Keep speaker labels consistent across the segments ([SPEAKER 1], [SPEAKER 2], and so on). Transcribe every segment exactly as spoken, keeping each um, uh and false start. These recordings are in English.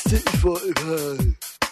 [SPEAKER 1] six forty-five.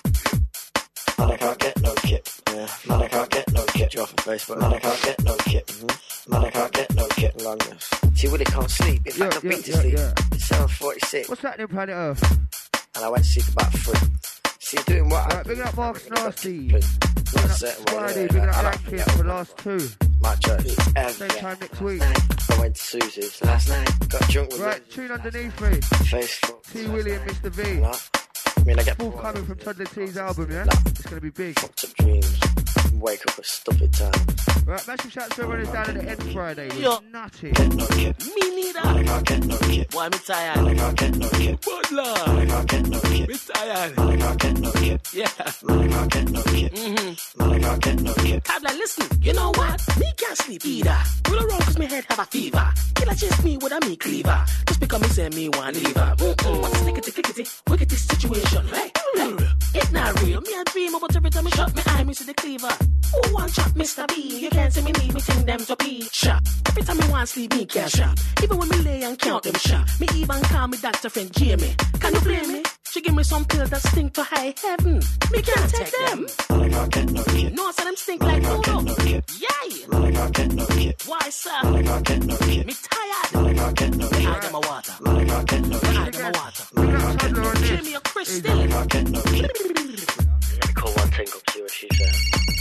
[SPEAKER 1] Man, I can't get no kip. Yeah. Man, I can't get no kip. Off on Facebook. Man, I can't get no kip. Mm-hmm. Man, I can't get no kip. Longness. See, Willie can't sleep. In fact,
[SPEAKER 2] yeah,
[SPEAKER 1] I've been
[SPEAKER 2] yeah,
[SPEAKER 1] to
[SPEAKER 2] yeah,
[SPEAKER 1] sleep.
[SPEAKER 2] yeah.
[SPEAKER 1] It's seven forty-six.
[SPEAKER 2] What's happening, Planet Earth?
[SPEAKER 1] And I went to sleep about three. See, doing what?
[SPEAKER 2] Right, big up Mark's Nasty.
[SPEAKER 1] Big
[SPEAKER 2] up Friday, big up Yankee for the last two.
[SPEAKER 1] My church.
[SPEAKER 2] Same time next week.
[SPEAKER 1] I went to Susie's last night. Got drunk with
[SPEAKER 2] Right,
[SPEAKER 1] him.
[SPEAKER 2] tune underneath me.
[SPEAKER 1] Facebook.
[SPEAKER 2] T Willie and Mister V.
[SPEAKER 1] No. I mean, I get
[SPEAKER 2] Full coming from Toddler T's album, yeah?
[SPEAKER 1] No.
[SPEAKER 2] It's gonna be big.
[SPEAKER 1] Fucked up dreams. Wake up at stupid times.
[SPEAKER 2] Right, massive shout out to everyone who's down at the end Friday. It
[SPEAKER 3] Yo.
[SPEAKER 2] was nutty.
[SPEAKER 1] Get no kip.
[SPEAKER 3] Me neither.
[SPEAKER 1] I can't get no kip.
[SPEAKER 3] Why me tired?
[SPEAKER 1] I can't get no kip.
[SPEAKER 3] Good Lord.
[SPEAKER 1] I can't get no kip.
[SPEAKER 3] Me tired.
[SPEAKER 1] I can't get no kip.
[SPEAKER 3] Yeah.
[SPEAKER 1] Man, I can't get no kip.
[SPEAKER 3] Mm-hmm.
[SPEAKER 1] Man, I can't get no kip.
[SPEAKER 3] I'm like, listen, you know what? Me can't sleep either. Roll around cause me head have a fever. Killer chase me with a me cleaver. Just because me say me one lever. Mm-mm. What's clickety clickety? Wickety situation, right? Right. It's not real. Me a dream about every time I shut my eye, me see the cleaver. Who want chop Mister B? You can't see me need me think them to be shot. Every time me want sleep, me can't shop. Even when me lay and count them shot. Me even call me doctor friend Jamie. Can you blame me? She give me some pills that stink to high heaven. Me can't take them.
[SPEAKER 1] Man, I can't get no kip.
[SPEAKER 3] No, so them stink like noodle. Yay!
[SPEAKER 1] Man, I can't get no kip.
[SPEAKER 3] Why, sir?
[SPEAKER 1] Man, I can't get no kip.
[SPEAKER 3] Me tired.
[SPEAKER 1] Man, I can't get no
[SPEAKER 3] Me
[SPEAKER 1] kip.
[SPEAKER 3] out of my water.
[SPEAKER 1] Man, I can't get no
[SPEAKER 3] Me
[SPEAKER 1] kip.
[SPEAKER 3] out of my water.
[SPEAKER 2] Big up Toddler on
[SPEAKER 3] Give
[SPEAKER 2] this.
[SPEAKER 3] me a crystal.
[SPEAKER 1] Man, I can't get no kip. Let me call one thing up, see what she says.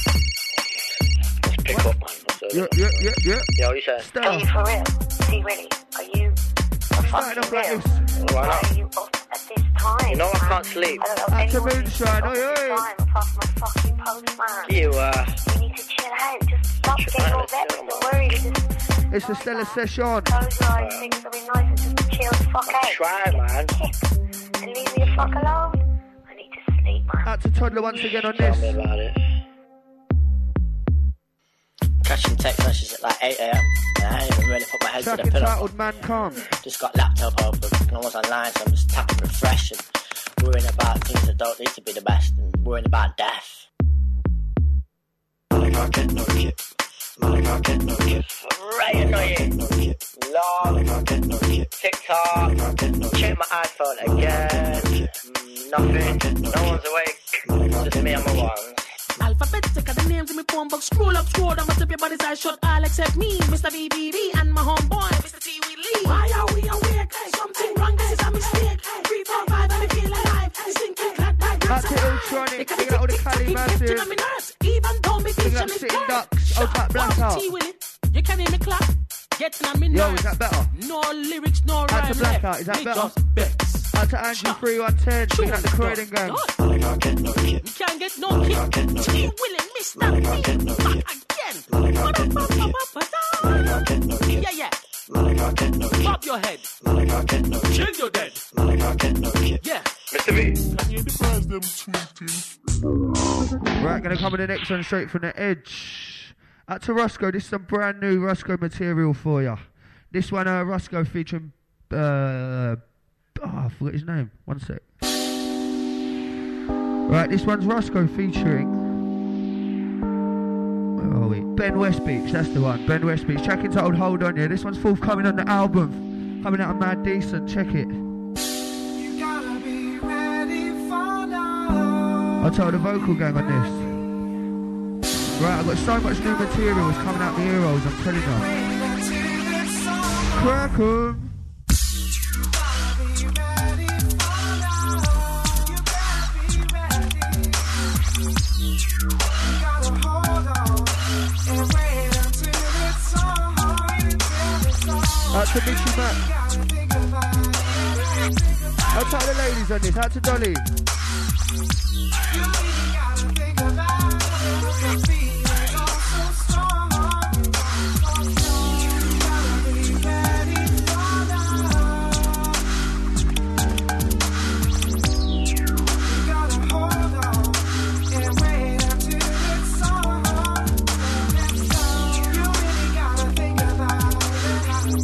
[SPEAKER 1] Let's pick up, man. What's up?
[SPEAKER 2] Yeah, yeah, yeah, yeah.
[SPEAKER 1] Yo, you said.
[SPEAKER 4] Are
[SPEAKER 2] Stop.
[SPEAKER 4] you for real? See, really? Are you
[SPEAKER 2] Starting
[SPEAKER 4] fucking
[SPEAKER 2] off like
[SPEAKER 4] real?
[SPEAKER 2] this.
[SPEAKER 1] Why
[SPEAKER 4] Why
[SPEAKER 1] not?
[SPEAKER 4] are you up at this time?
[SPEAKER 1] You know I
[SPEAKER 4] man?
[SPEAKER 1] can't sleep.
[SPEAKER 4] I don't know
[SPEAKER 2] That's a
[SPEAKER 4] anyone who's
[SPEAKER 2] moonshine,
[SPEAKER 4] up
[SPEAKER 2] oi,
[SPEAKER 4] at this
[SPEAKER 2] oi.
[SPEAKER 4] time apart from a fucking postman.
[SPEAKER 1] You, uh.
[SPEAKER 4] You need to chill out. Just stop
[SPEAKER 1] Chill
[SPEAKER 4] getting all
[SPEAKER 1] out,
[SPEAKER 4] vexed
[SPEAKER 1] chill,
[SPEAKER 4] and
[SPEAKER 1] man.
[SPEAKER 4] worried. Just
[SPEAKER 2] It's a Stella session.
[SPEAKER 4] close your eyes, think something nice and just chill the fuck out.
[SPEAKER 1] Try, man.
[SPEAKER 4] And leave me the fuck alone. I need to sleep, man.
[SPEAKER 2] Out to Toddler once again on
[SPEAKER 1] Tell me
[SPEAKER 2] this.
[SPEAKER 1] about it. Catching text messages at like eight a.m. and I ain't even really put my head
[SPEAKER 2] Track
[SPEAKER 1] to the pillow.
[SPEAKER 2] entitled Man Calm.
[SPEAKER 1] Just got laptop open and I was online, so I'm just tapping refresh and worrying about things that don't need to be the best and worrying about death. Man, I can't get no kip. Man, I can't get no kip. Right annoying. Log. Man, I can't get no kip. TikTok. Check my iPhone again. Mm, nothing. No one's awake. Just me and my ones.
[SPEAKER 3] Alphabetic, the names in my phone book. Scroll up, scroll down, but if your body's eyes shut, all except me, Mister V B B, and my homeboy, Mister T. Willie. Why are we awake? Something wrong, this is a mistake. Three, four, five, and I feel alive. Stinking clad by
[SPEAKER 2] Out to Ultronic. Big up all the Cali massive.
[SPEAKER 3] Even though me
[SPEAKER 2] Big up
[SPEAKER 3] vision is
[SPEAKER 2] Sitting
[SPEAKER 3] gone.
[SPEAKER 2] Ducks. Old Pat Blackout.
[SPEAKER 3] T. Willie, you can hear me clap. Getting on me
[SPEAKER 2] Yo,
[SPEAKER 3] nerves.
[SPEAKER 2] is that better?
[SPEAKER 3] No lyrics, no
[SPEAKER 2] Out
[SPEAKER 3] rhyme
[SPEAKER 2] to Blackout,
[SPEAKER 3] left.
[SPEAKER 2] is that
[SPEAKER 3] Me
[SPEAKER 2] better?
[SPEAKER 3] just vex.
[SPEAKER 2] Out to Andrew three one ten. Big up the Croydon gang.
[SPEAKER 3] We can't get no kid. T. Willie, Mister B, back again. Yeah, yeah. Pop your head. Chill your dead. Yeah.
[SPEAKER 1] Mister V.
[SPEAKER 3] Can you surprise them tweeting?
[SPEAKER 2] Right, gonna come with the next one straight from the edge. Out to Roscoe, this is some brand new Roscoe material for ya. This one, uh, Roscoe featuring, uh, oh, I forgot his name. One sec. Right, this one's Roscoe featuring, where are we? Ben Westbeach, that's the one. Ben Westbeach, track entitled Hold On Ya. This one's forthcoming on the album. Coming out of Mad Decent, check it.
[SPEAKER 5] You gotta be ready for love.
[SPEAKER 2] I'll tell the vocal gang on this. Right, I've got so much new material, it's coming out the heroes, I'm telling you. Crack 'em. Out to Mitchie Mac. I'll tell the ladies on this, out to Dolly.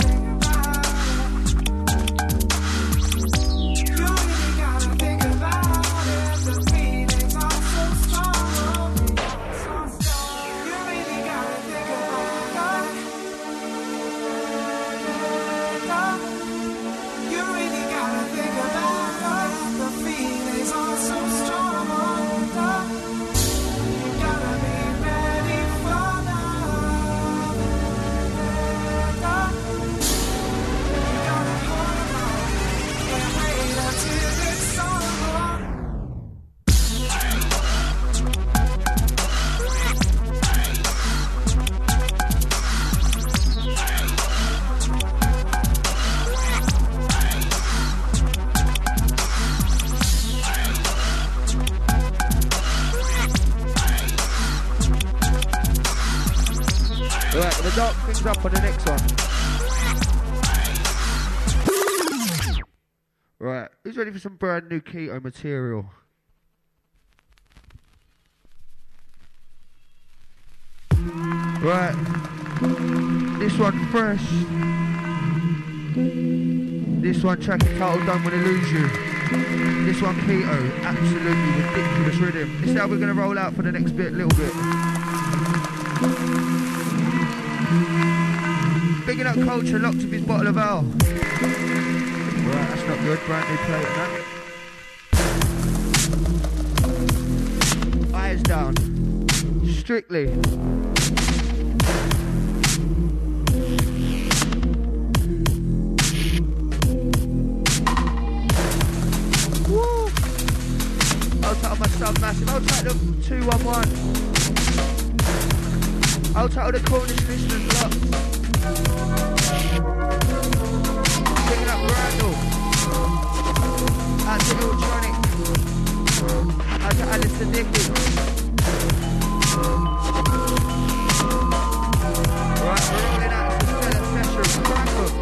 [SPEAKER 5] Think about
[SPEAKER 2] Start things up on the next one. Right, who's ready for some brand new keto material? Right, this one first. This one track entitled Don't Wanna Lose You. This one keto, absolutely ridiculous rhythm. This is how we're gonna roll out for the next bit, little bit. Bigging up Culture, locked with his bottle of ale. Right, that's not good, brand new plate and that. Eyes down. Strictly. Woo! I'll take my sub massive. I'll take the two one one. I'll take the Cornish listeners locked. Picking up Randall. Out to Electronic. Out to Alistair Dickey. Right, we're rolling out to Stella Session. Crackle.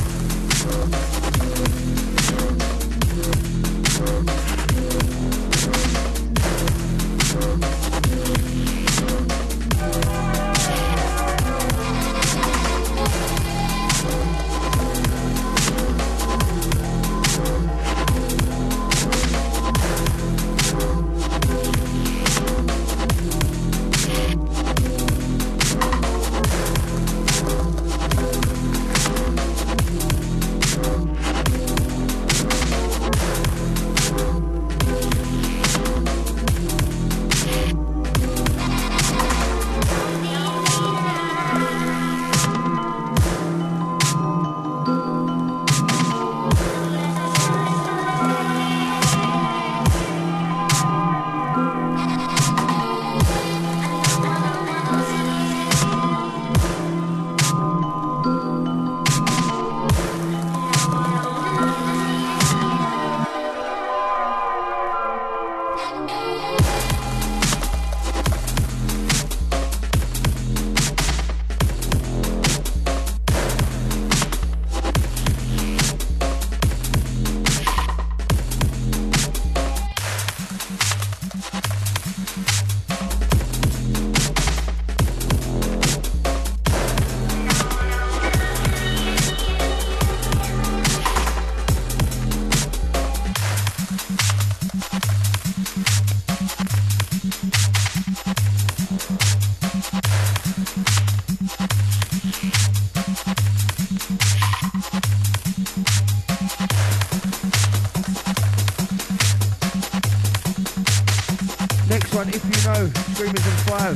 [SPEAKER 2] Next one, if you know, Screamers and Five.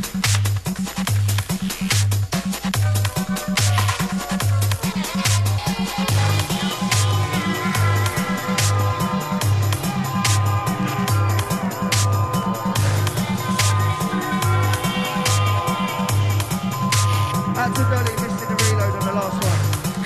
[SPEAKER 2] Out to Dolly, missing the reload on the last one.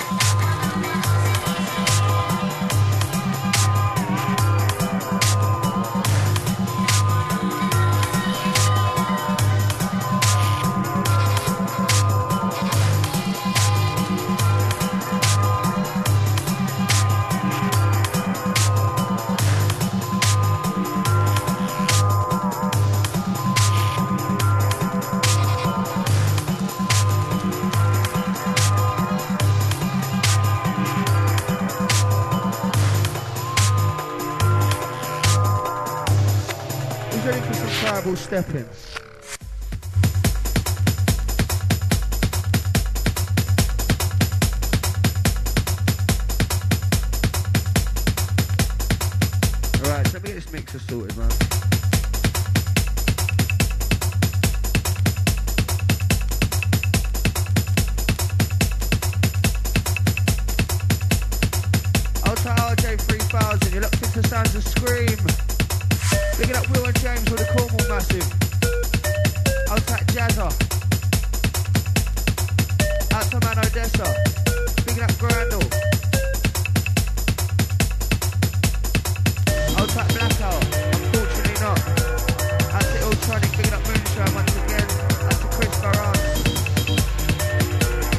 [SPEAKER 2] Stepping. Alright, so let me get this mixer sorted, man. Ultra R J three thousand, you're locked into Sounds of Scream. Picking up Will and James with the Cornwall Massive. I'll take Jazza. Out to Man Odessa. Picking up Grandall. I'll take Blackout. Unfortunately not. Out to Electronic. Picking up Moonshine once again. Out to Chris Barras.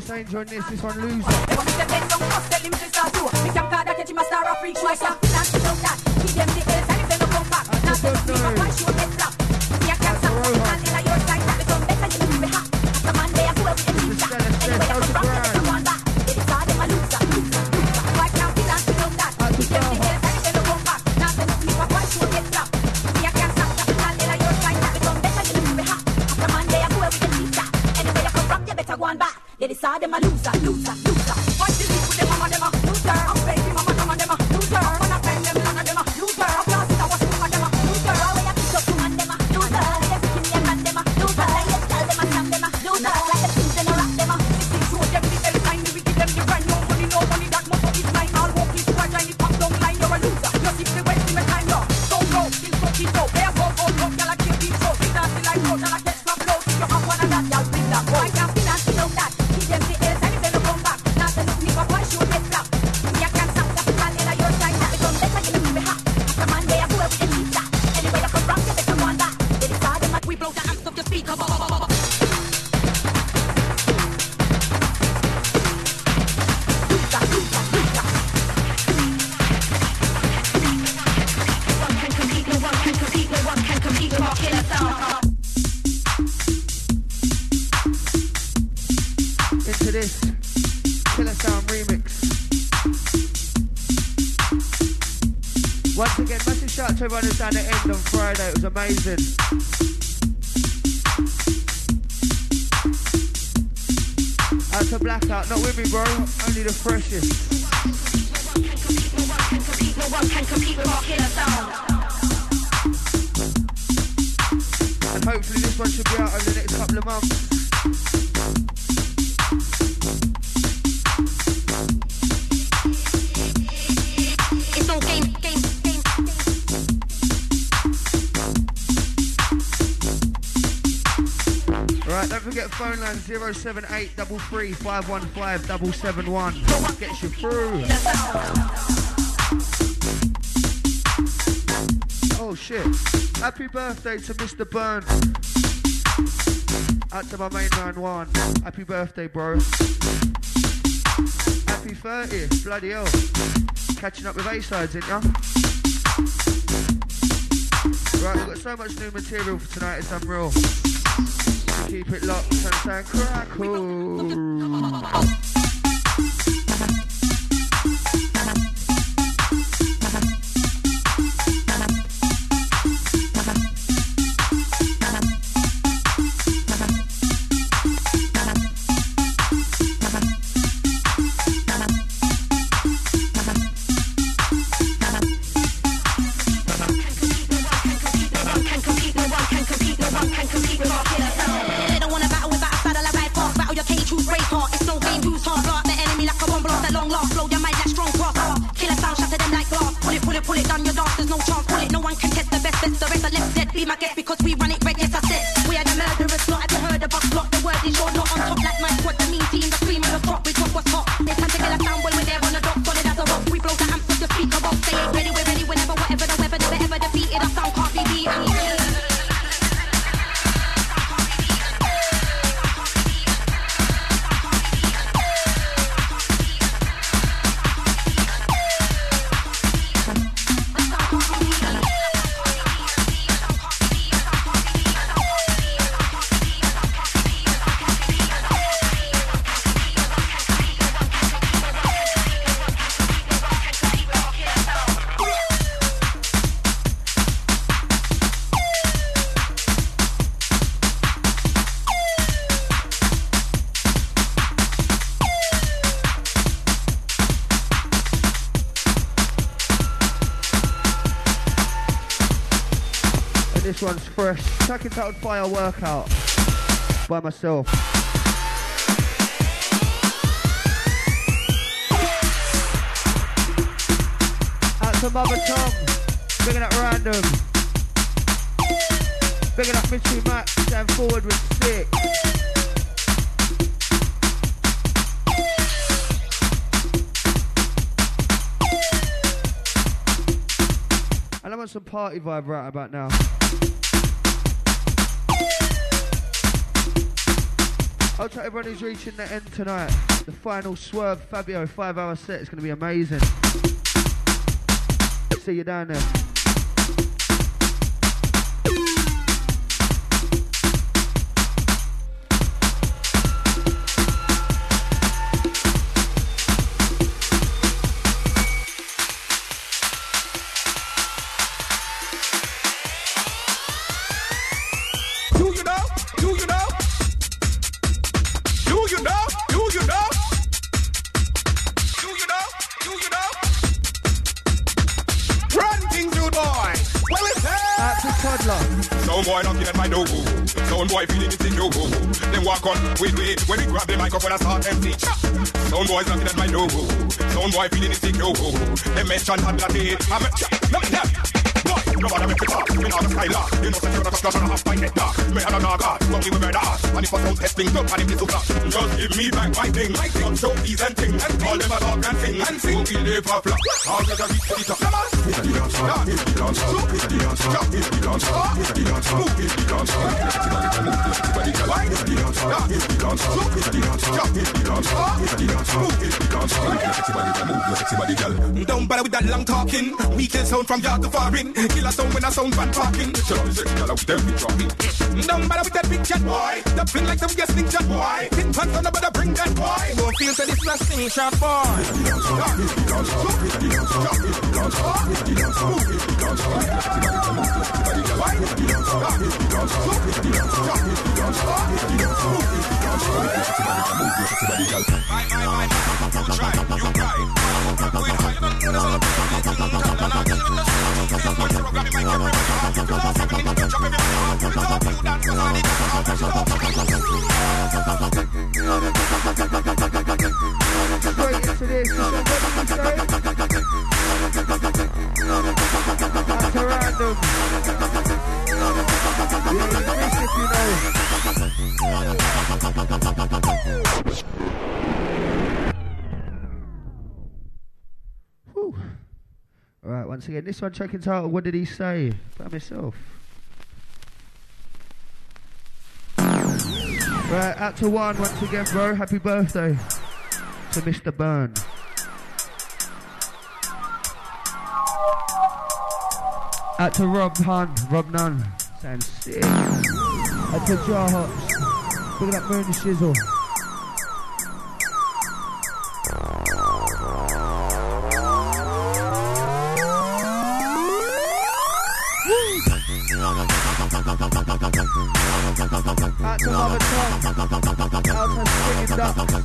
[SPEAKER 2] Chris Angel on this, this one loser.
[SPEAKER 6] They want me to bend down, must tell him to start too. Me can't call that, catch him a star of freak show. I can't finance to know that. Give them the L's and if they don't come back. Now tell me what one show get flop. Me a can't stop, and in a your side, that is on better, you know me hot. The man they are who we can teach that. Anyway, I come from, they come on back. They decide them a loser, loser, loser. So I can't finance to know that. Give them the L's and if they don't come back. Now tell me what one show get flop. Me a can't stop, and in a your side, that is on better, you know me hot. The man they are who we can teach that. Anyway, I come from, you better go on back. They decide them a loser, loser, loser. Watch the league with them, mama, them a loser. I'm baby, mama, mama, them a loser. When I find them, none of them a loser. I'm class it, I watch mama, them a loser. How I pick up two man, them a loser. They freaking me and man, them a loser. Like you tell them a slam, them a loser. Like the things in a rap, them a sixteen show them the L sign. We give them the brand, no money, no money. That motto is mine. All walk is too agile, it pop down line. You're a loser. You're six the west in my time, yo. Don't go, still so keep up. They are go, go, go, y'all a kill deep throat. They dance like road, y'all a catch slap low. If you have one of that, y'all bring that. Boy, I can't finance to know that. Them the L's and if they don't come back. Now tell me what one show get flop. Me a can't stop, that all in a your side. That is on better, you know me hot. After man, they are who we can teach that. Anyway, I come from, you better go on back. They decide them like we blow the amps of the speaker. Loser, loser, loser. One can compete, no one can compete, no one can compete with our killer sound.
[SPEAKER 2] Into this Killer Sound remix. Once again, massive shout out to everyone who's down the end on Friday. It was amazing. Out to Blackout, not with me, bro. Only the freshest.
[SPEAKER 6] No one can compete, no one can compete with our killer sound.
[SPEAKER 2] And hopefully this one should be out over the next couple of months.
[SPEAKER 6] It's no game, game, game,
[SPEAKER 2] Right, don't forget phone line zero seven eight three three five one five seven seven one. Gets you through. Oh shit. Happy birthday to Mister Burns. Out to my main man one. Happy birthday, bro. Happy thirtieth. Bloody hell. Catching up with A-sides, ain't ya? Right, we've got so much new material for tonight, it's unreal. Keep it locked and sound crackle. This one's fresh. Track entitled Fire Workout by myself. Out to Mother Tom, bringing up Random. Bringing up Mystery Max, going forward with Stick. And I want some party vibe right about now. Hope to everyone who's reaching the end tonight. The final Swerve Fabio five hour set is going to be amazing. See you down there.
[SPEAKER 7] Boy knocking at my door. Sound boy feeling insecure. Then walk on, wait, wait. When we grab the microphone and start empty. Sound boys knocking at my door. Sound boy feeling insecure. Them mention hot latte. I'm a nothing there. Boy, nobody make it talk. We not a skylar. You know, secure the discussion of my head dark. Me and a naga. But we were murder. And if I sound testing, don't panic this up. Just give me back my thing. My thing. Show these and thing. And call them a talk and sing. And sing. We live a flop. All the reach to the top. Come on. It's the answer. It's the answer. It's the answer. It's the answer. It's the answer. Move it, the dancer. It's the answer. Move it, the dancer. It's the answer. It's the answer. It's the answer. It's the answer. It's the answer. Move it, the dancer. Move your sexy body, girl. Don't bother with that long talking. We kill sound from yard to foreign. Kill a sound when a sound van talking. Shut up, sexy girl, out there we dropping. Don't bother with that big chat, boy. The fling like some guessing chat, boy. Pin pants on the bother, bring that boy. Don't feel that it's not singing shot, boy. It's the answer. It's the answer. It's the answer. It's the answer. It's the answer. Move it, the dancer. Move your sexy body, girl. Move your sexy body, girl. It's the answer. It's the answer. It's the answer. It's the answer. It's the answer. Move it, the dancer. Move your sexy body, girl. Move your sexy body, girl. My, my, my, you try, you try. Going higher than the sun.
[SPEAKER 2] Straight into this, is that what you say? That's a random. Yeah, this if you know. Whew. Alright, once again, this one checking title, What Did He Say? By myself. Right, out to one once again, bro. Happy birthday to Mister Byrne. Out to Rob Hun, Rob Nunn, saying sick. Out to Jar Hops, look at that Moon Shizzle. Out to Mother Tom, out to Spitting Ducks.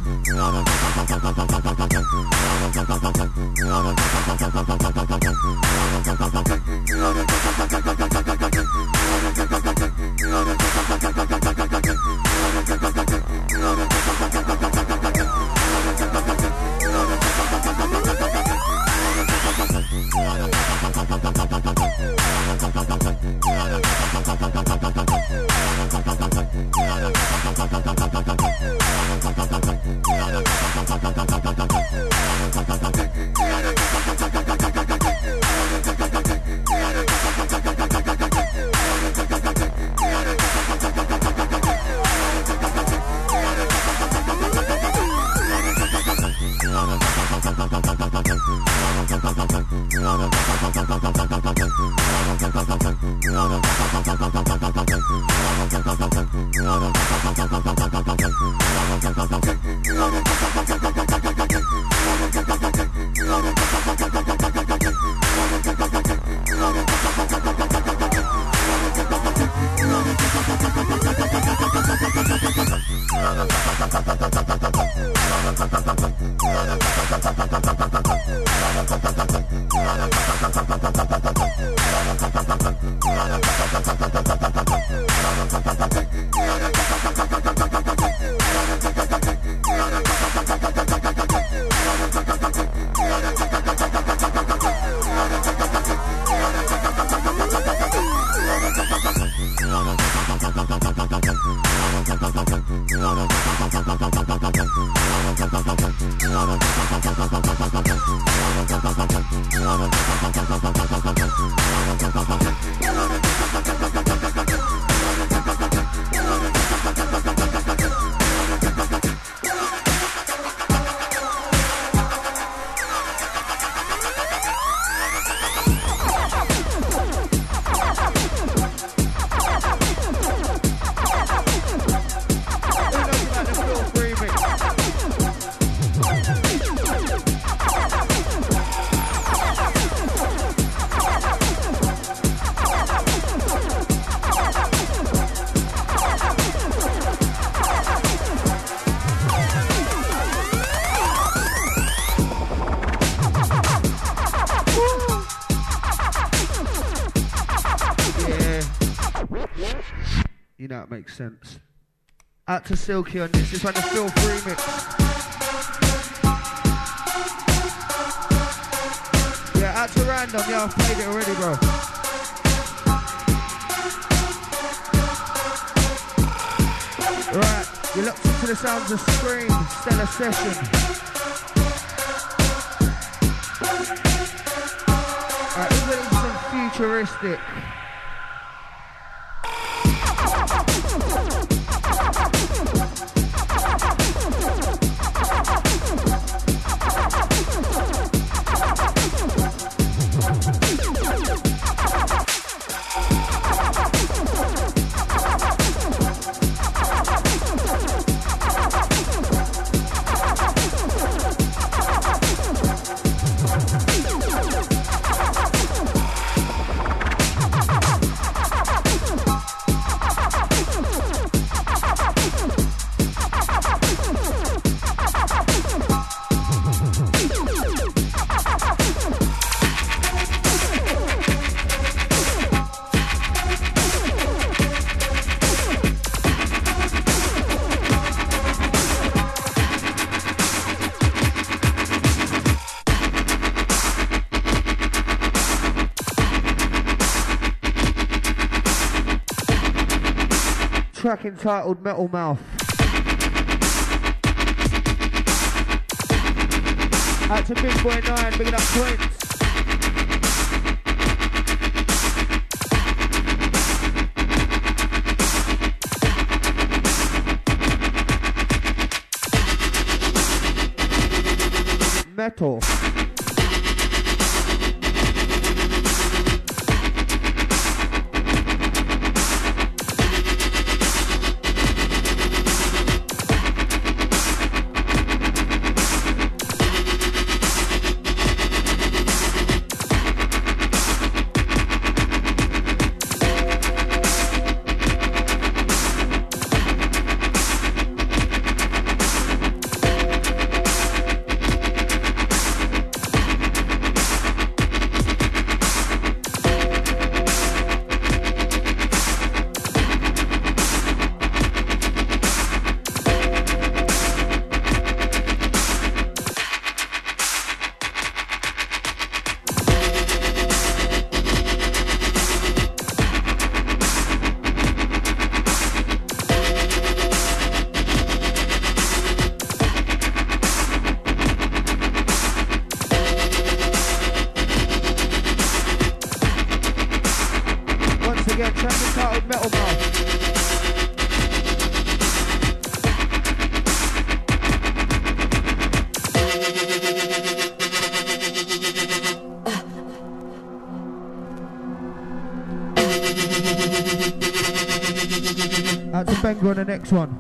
[SPEAKER 2] You know it makes sense. Out to Silky on this. This one, the Filth remix. Yeah, out to Random. Yeah, I've played it already, bro. Right, you're locked into the sounds of Scream, Stellar Session. Alright, we're getting some futuristic. Track entitled Metal Mouth. Out to Big Boy nine, bigging up Prince. Metal. On the next one.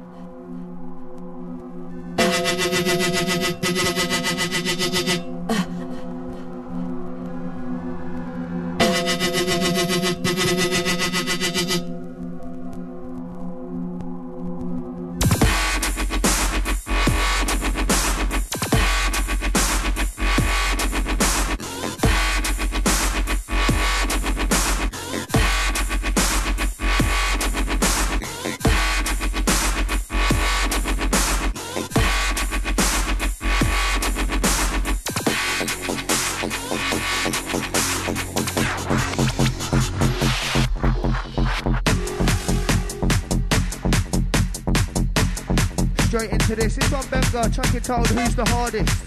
[SPEAKER 2] Straight into this. This one, Benga, track entitled Who's the Hardest?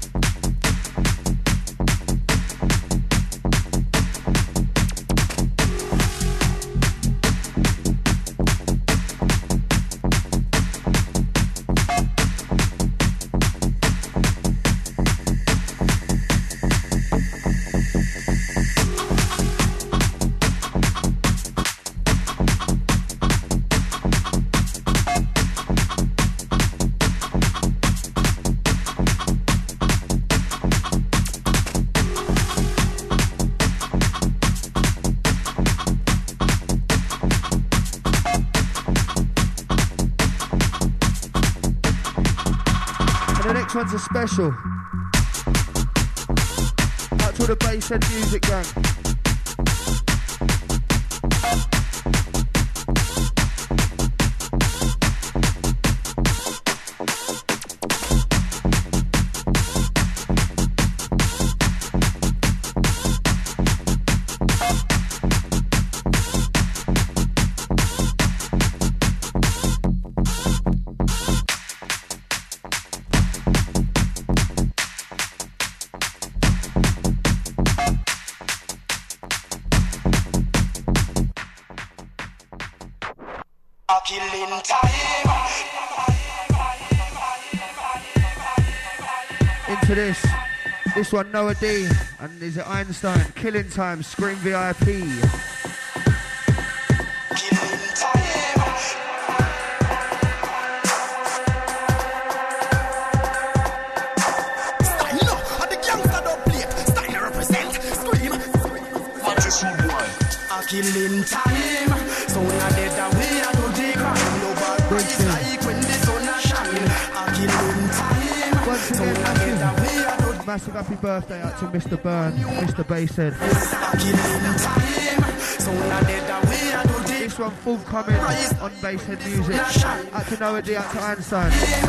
[SPEAKER 2] One's a special. Out to the bass and music gang.
[SPEAKER 3] killing time.
[SPEAKER 2] Into this. This one, Noah D. And is it Einstein? Killing Time, Scream V I P.
[SPEAKER 3] Killing time. Style up, and the gangster don't play. Style represent. Scream. What is your boy? A killing time. So now dead away, I do the crime. No bad it's like when the sun a shine. A killing time.
[SPEAKER 2] Once
[SPEAKER 3] So
[SPEAKER 2] again,
[SPEAKER 3] now dead away, I do
[SPEAKER 2] massive happy birthday out to Mister Byrne, Mister Basshead. This one full comment on Basshead Music. Out to Noah D, out to Einstein.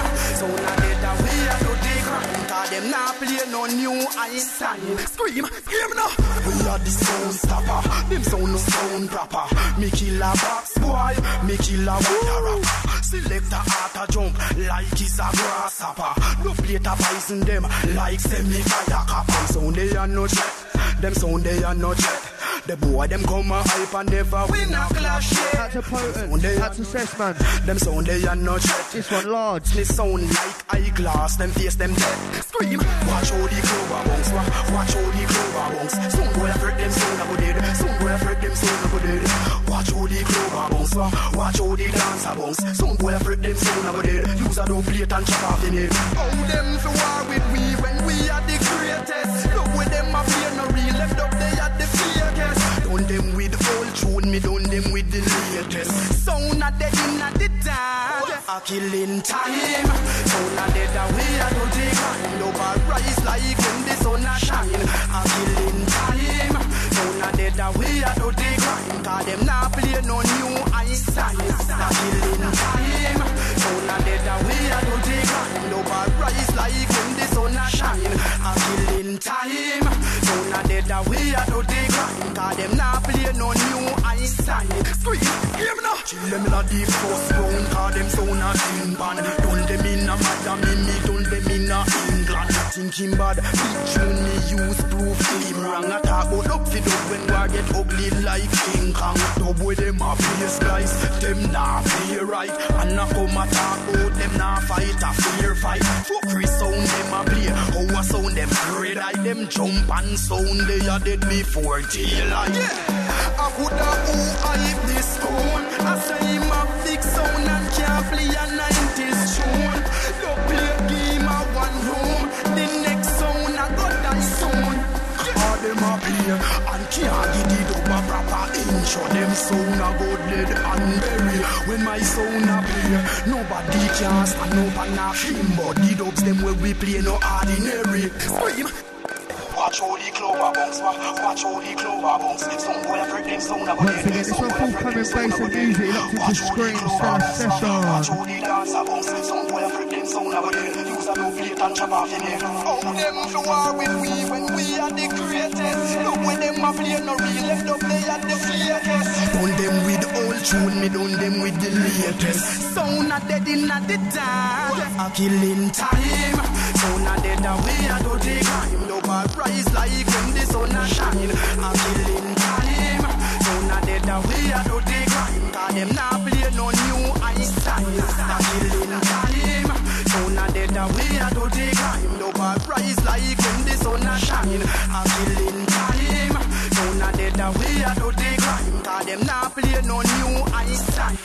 [SPEAKER 3] Them not play no new Einstein. Scream, scream now. We are the sound stopper. Them sound no sound proper. Me kill a box boy. Me kill a wire rapper. Select a heart a jump like it's a grasshopper. No plate a poison them like semi-fire copper. Sound they are no jet. Them sound they are no jet. The boy them come a hype and never win a clash yet.
[SPEAKER 2] That's a potent, that's a Cessman.
[SPEAKER 3] Them sound they are no jet.
[SPEAKER 2] This one large.
[SPEAKER 3] They sound like eyeglass, them face them dead. Scream, watch all the clover bunks, watch all the clover bunks. Soon go and hurt them sound about dead. Soon go and hurt them sound about dead. Watch all the clover bunks, watch all the dancer bunks. Soon go and hurt them sound about dead. Use a don't plate and chop off the head. How them for war with we when we are the greatest. Look with them a fear no real left up they are the fakest. Done them with old tune, me done them with the latest. Sound a dead in a the dark. A killing time. Sound a dead away a do the crime. Over rise like when the sun a shine. A killing time. Sound a dead away a do the crime. Cause them not play no new Einstein. A killing time. Sound a dead away a do the crime. Over rise like when the sun a shine. A killing time. Sound a dead away a do the crime. Cause them not play no new Einstein. Scream, hear me now. Chill them in a deep first round. Cause them sound a tin pan. Don't them in a Miami, me don't them in a England. Thinking bad, big tune me use proof him wrong. I talk about up fit up when war get ugly like King Kong. No boy them a play slice, them not play right. And I come a talk about them not fight a fair fight. Fuckery sound them a play, how a sound them red eye. Them jump and sound they a dead before daylight. Yeah, I coulda who hype this tone. I say him a big sound and can't play a nineties tune. Don't play a game a one room. The next sound I got that sound. All them a play and can't get it up a proper intro. Them sound a go dead and bury. When my sound a play, nobody can stand up and a him. But the dubs them where we play no ordinary. Scream. Watch all the clover bunks, watch all the clover bunks. Some boy have heard them sound about it.
[SPEAKER 2] Once again, this one full coming bass and music, locked into Scream, Stella Session.
[SPEAKER 3] Watch all the dancer bunks. Some boy have heard them sound about it. Use a no plate and chop off the neck. Oh, them to war with we when we are the greatest. Look when them a play no real left up they are the fakest. Done them with old tune, me done them with the latest. Sound a dead in a the dark. A killing time. Sound a dead away a do the crime. No bad rise like when the sun a shine. A killing time. Sound a dead away a do the crime. Cause them not play no new Einstein. A killing time. Sound a dead away a do the crime. No bad rise like when the sun a shine. A killing time. Sound a dead away a do the crime. Cause them not play no new Einstein.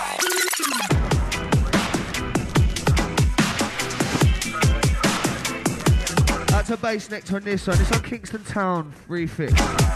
[SPEAKER 2] That's a bass next on this one. It's on Kingston Town refix.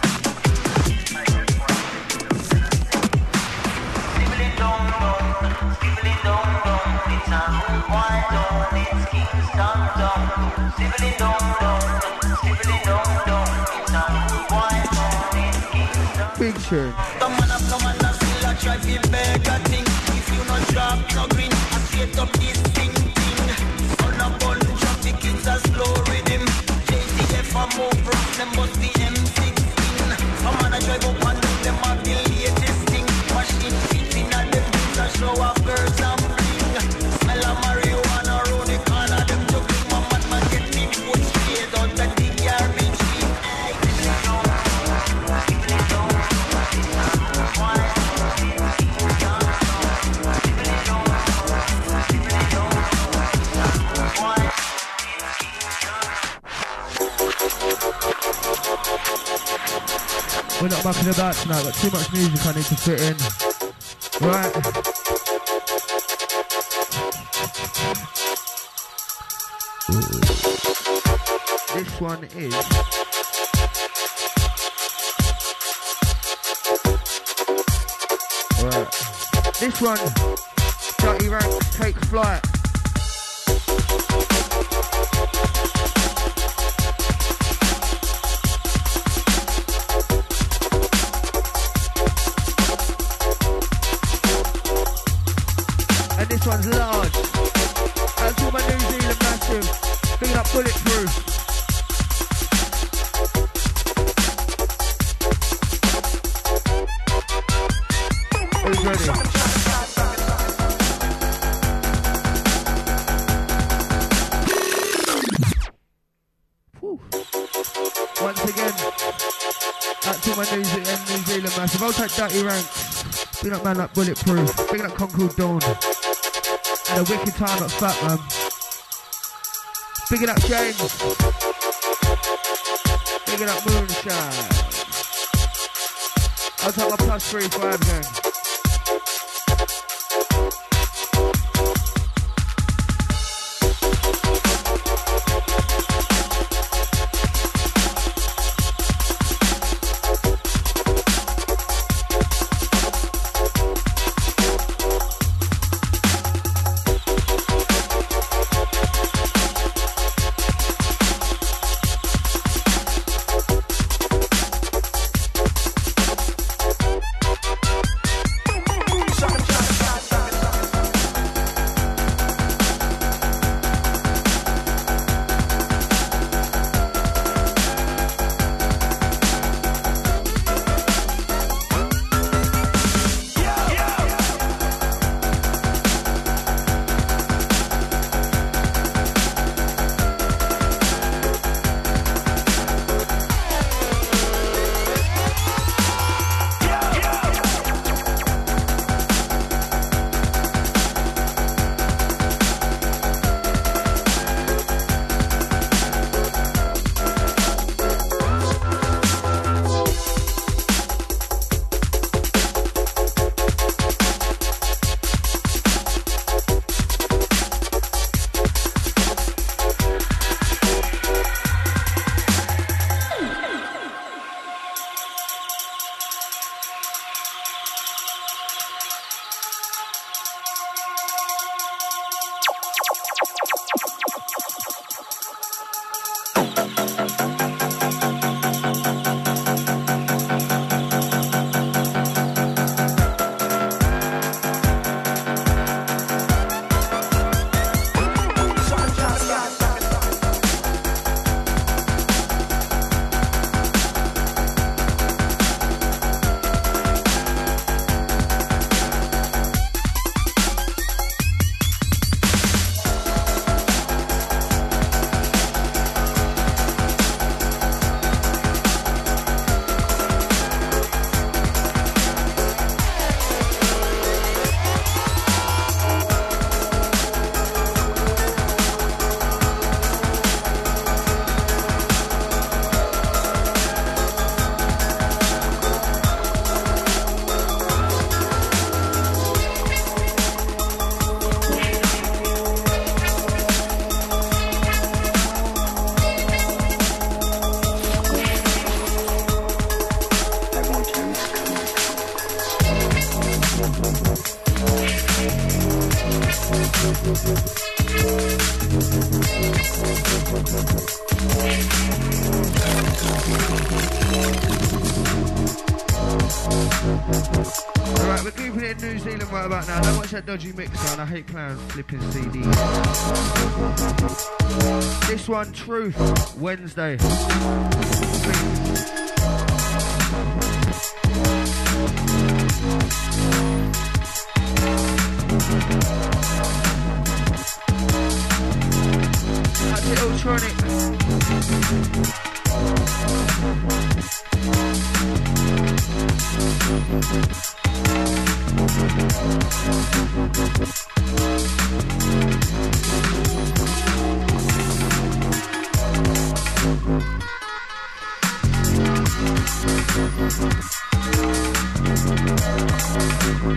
[SPEAKER 2] Big tune.
[SPEAKER 8] Come on up, come on up, still a try to beg a thing. If you not drop, no green, I straight up this thing, thing. On a bunch of the kids a slow rhythm. J T F a move rock, them must be M sixteen. Some man a drive up and down, them a the latest thing. Machine fit in and them things a show off girls and bling. Smell a marijuana round the corner, them juggling. My man man get me foot straight out the the garbage bin. Hey,
[SPEAKER 2] not mucking about tonight. Got too much music I need to fit in. Right. This one is right. This one, Dirty Ranks, Take Flight. And this one's large. That's all my New Zealand massive. Big up Bulletproof. Who's ready? Whew. Once again, that's all my New Zealand, New Zealand massive. I'll take Dirty Ranks. Big up man like Bulletproof. Big up Concord Dawn. And a wicked time at Fat Man. Big it up James. Big it up Moonshine. I'll take my plus three five gang. Alright, we're keeping it in New Zealand right about now. Don't watch that dodgy mixer, and I hate playing flipping C Ds. This one, Truth, Wednesday. That's it, Ultronic.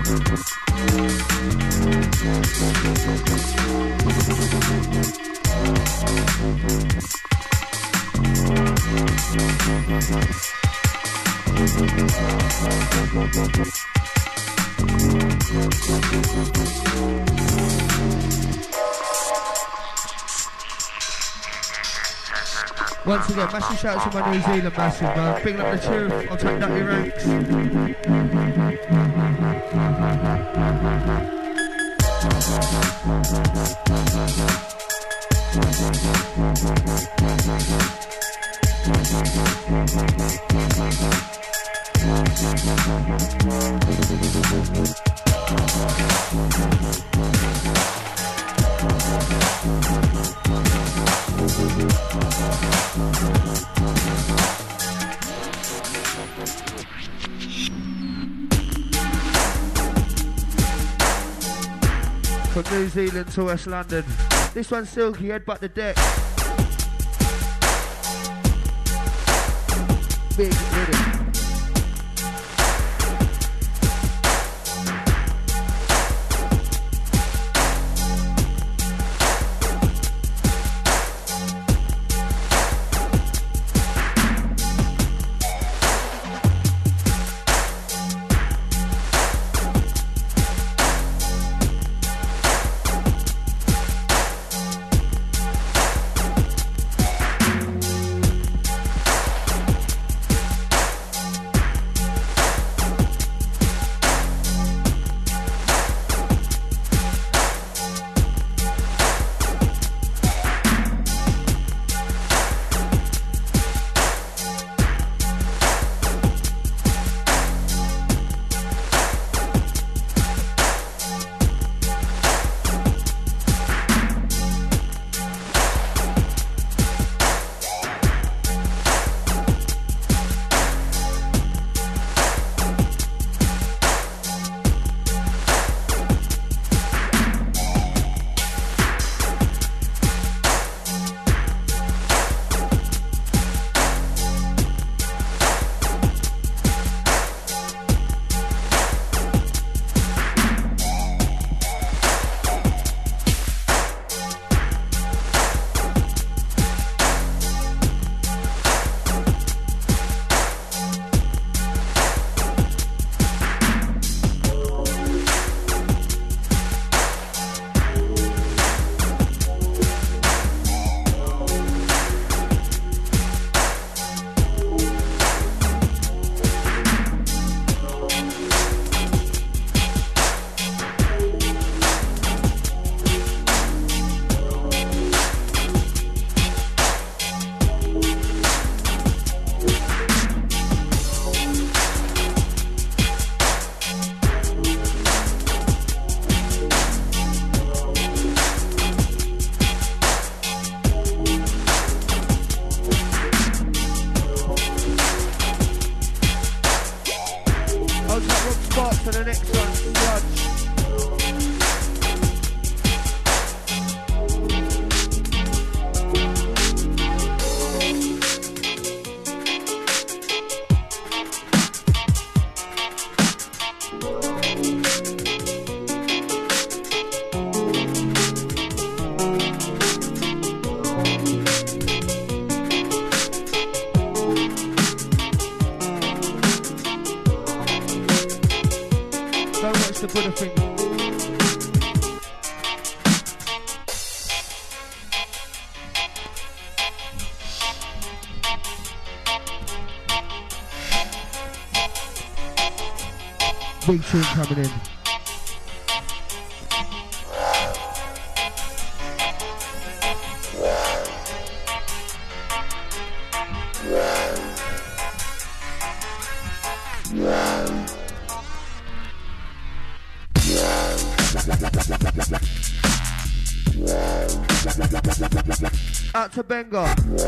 [SPEAKER 2] Once again, massive shout out to my New Zealand massive, man. Big up the truth, I'll take that your ranks. From New Zealand to West London. This one's Silky, headbutt the deck. Big rhythm. Big tune coming in. Out to Benga.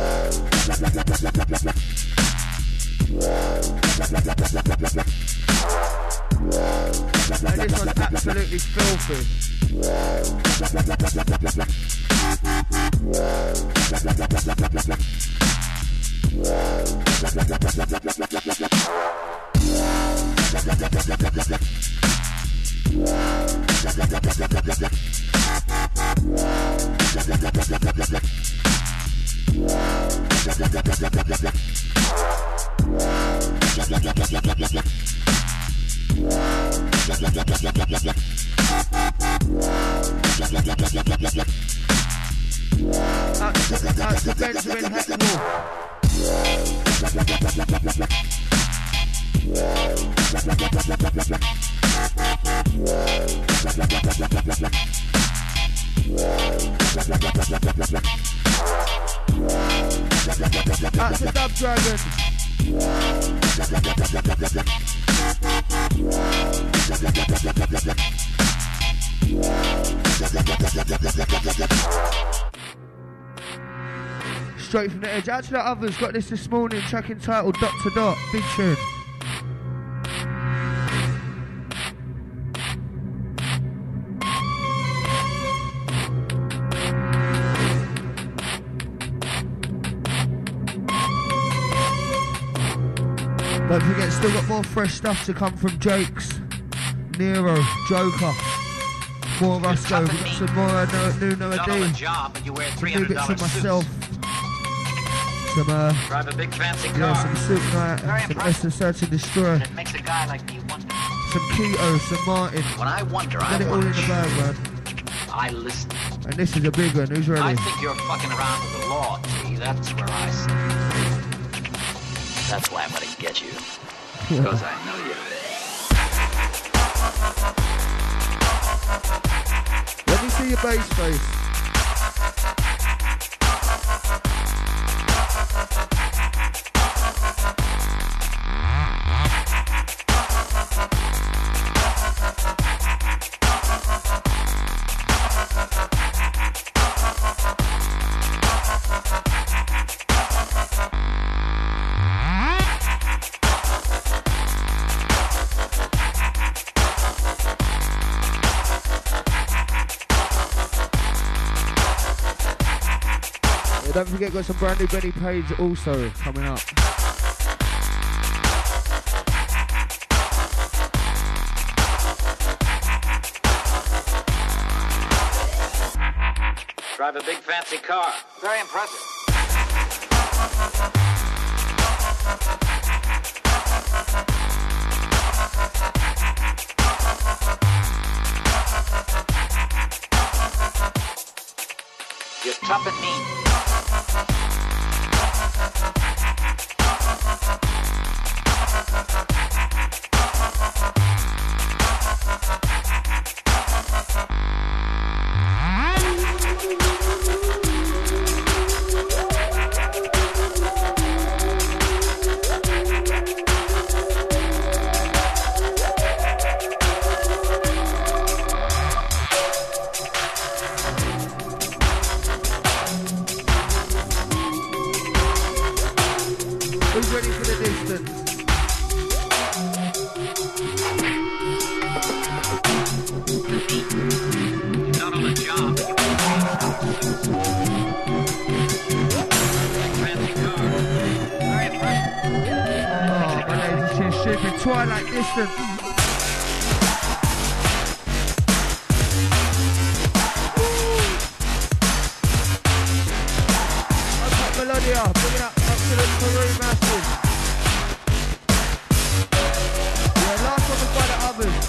[SPEAKER 2] And this one's absolutely filthy. Out to, out to Benjamin Heckmore. Out to Dub Dragon. Straight from the edge. Out to the others. Got this this morning. Track entitled Dot to Dot. Big tune. Don't forget, still got more fresh stuff to come from Jakes, Nero, Joker, more Rusko, we've got some more uh, new Noah D,
[SPEAKER 9] job, but you wear three
[SPEAKER 2] new
[SPEAKER 9] hundred
[SPEAKER 2] bits
[SPEAKER 9] dollars
[SPEAKER 2] of myself, some uh,
[SPEAKER 9] drive a big fancy car.
[SPEAKER 2] yeah, some Suit Night, some Esther Search and Destroy,
[SPEAKER 9] It makes a guy like me wonder.
[SPEAKER 2] some Keto, some Martin,
[SPEAKER 9] When I wonder,
[SPEAKER 2] get
[SPEAKER 9] I
[SPEAKER 2] it all in
[SPEAKER 9] watch.
[SPEAKER 2] the bag, man.
[SPEAKER 9] I listen.
[SPEAKER 2] And this is a big one, who's ready?
[SPEAKER 9] I think you're fucking around with the law, T. That's where I sit. That's why I'm gonna get you. Because I know you.
[SPEAKER 2] Let me see your bass face. Don't forget, got some brand new Benny Page also coming up.
[SPEAKER 9] Drive a big fancy car. Very impressive. You're tough and mean.
[SPEAKER 2] Who's ready for the distance?
[SPEAKER 9] Not on the job. Fancy car. Very impressive.
[SPEAKER 2] Oh, my ladies and stupid Twilight Distance. Melodia, bring it up, up to the Peru Masses. Yeah, last one was by the others.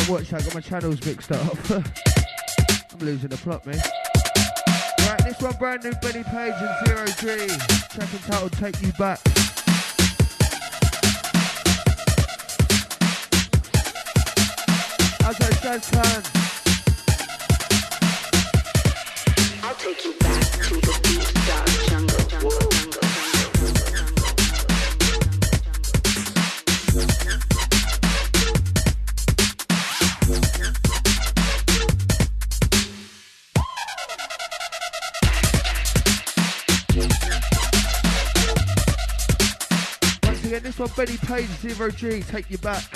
[SPEAKER 2] Can't watch that, got my channels mixed up. I'm losing the plot, man. Right, this one brand new, Benny Page and Zero G. Track entitled Take You Back. Also, Shaz Khan.
[SPEAKER 10] I'll take you back to the deep dark jungle, jungle, jungle, jungle,
[SPEAKER 2] Once again, this one, Benny Page, Zero G, Take You Back.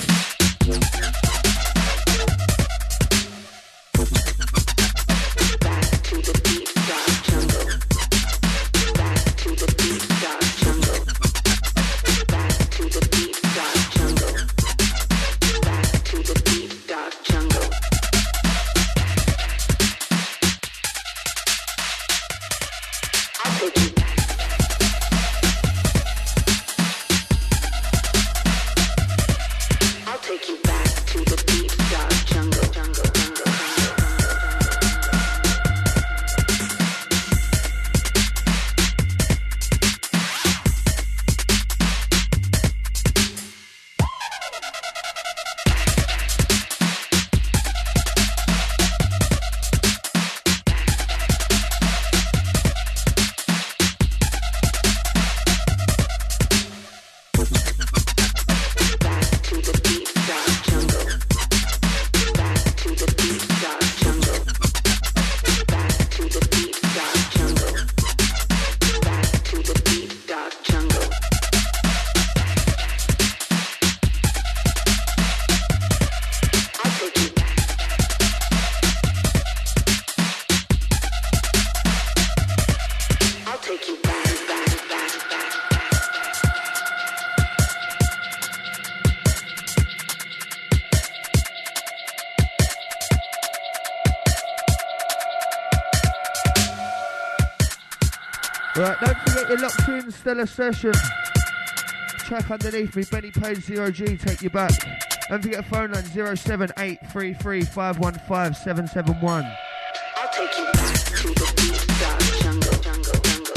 [SPEAKER 2] Right, don't forget you're locked in, Stellar Session. Track underneath me, Benny Page, Zero G, Take You Back. Don't forget phone line zero seven eight three three five one five seven seven one.
[SPEAKER 10] I'll take you back to the deep dark jungle, jungle, jungle,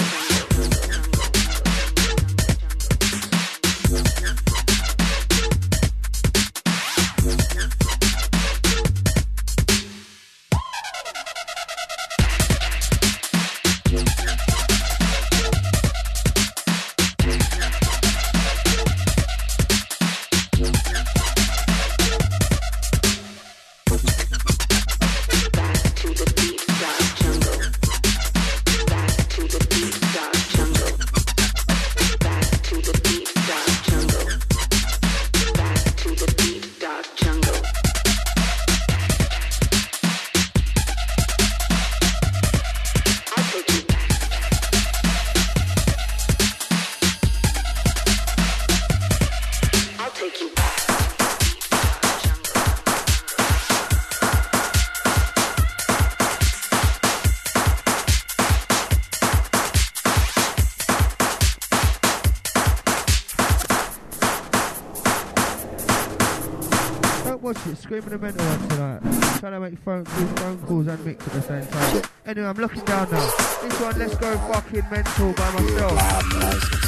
[SPEAKER 2] Screaming the mental one tonight. Trying to make phone calls, phone calls and mix at the same time. Anyway, I'm looking down now. This one, Let's Go Fucking Mental by myself.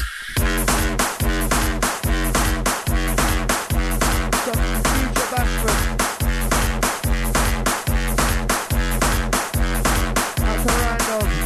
[SPEAKER 2] Some future bashment. Out to Random.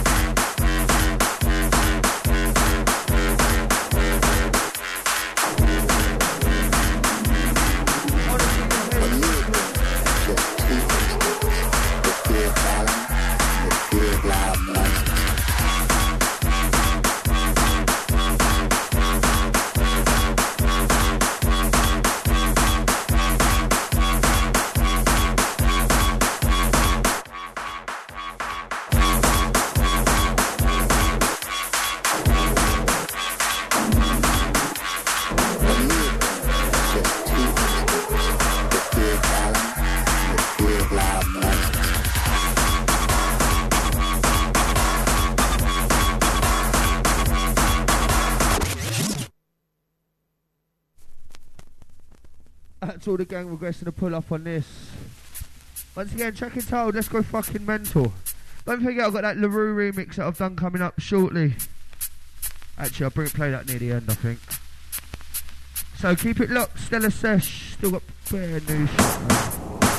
[SPEAKER 2] That's all the gang requesting to pull up on this. Once again, check it out. Let's go fucking mental. Don't forget, I've got that LaRue remix that I've done coming up shortly. Actually, I'll bring play that near the end, I think. So keep it locked. Stella Sesh. Still got bare new shit, man.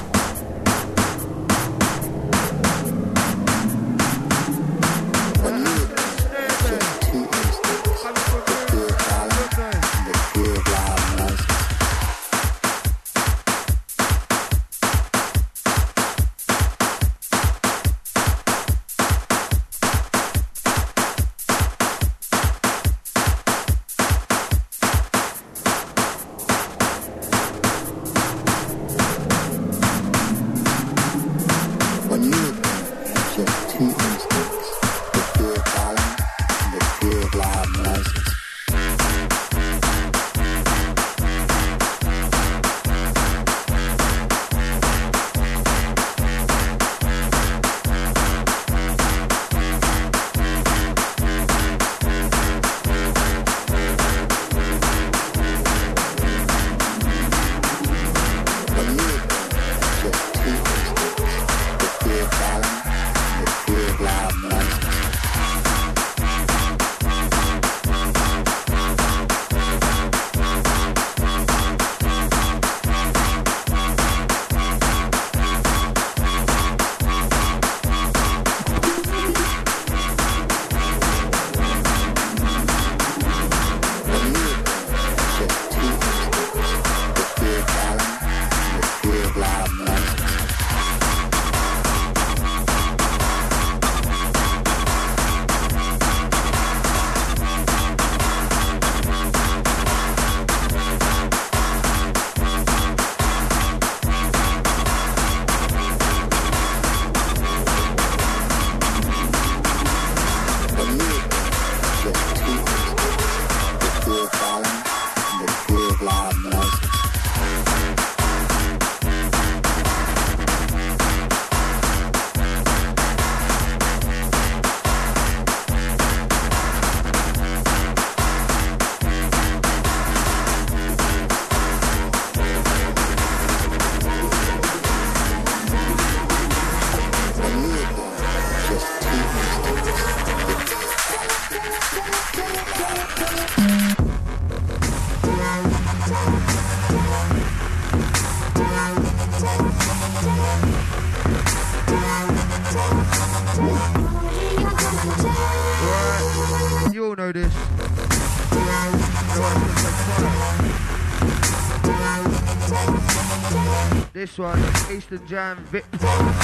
[SPEAKER 2] This one, Eastern Jam, V I P.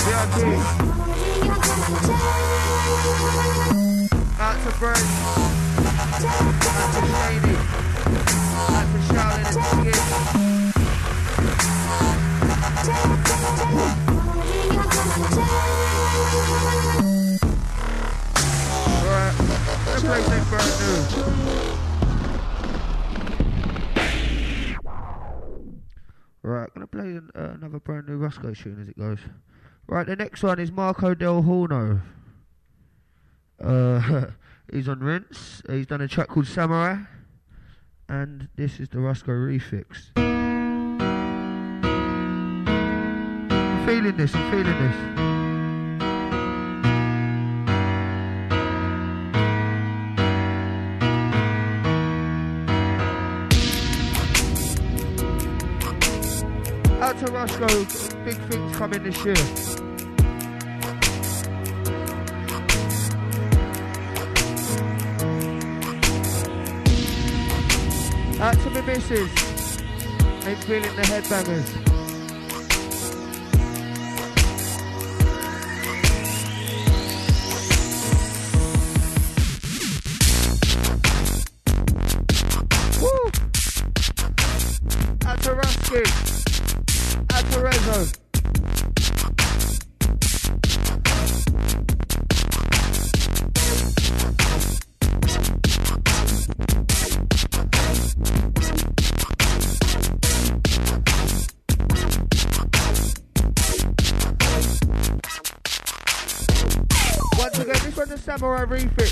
[SPEAKER 2] Out to Brent, out to Shady, out to Shaolin and Skid. Alright, let's play something brand new. Right, gonna play an, uh, another brand new Roscoe tune as it goes. Right, the next one is Marco Del Horno. Uh, he's on Rinse. He's done a track called Samurai, and this is the Roscoe refix. I'm feeling this. I'm feeling this. Out to Roscoe, big things coming this year. Out to my missus, ain't feeling the headbangers. Woo! Out to Rusky. Perezzo. Once again, this one's a Samurai refix.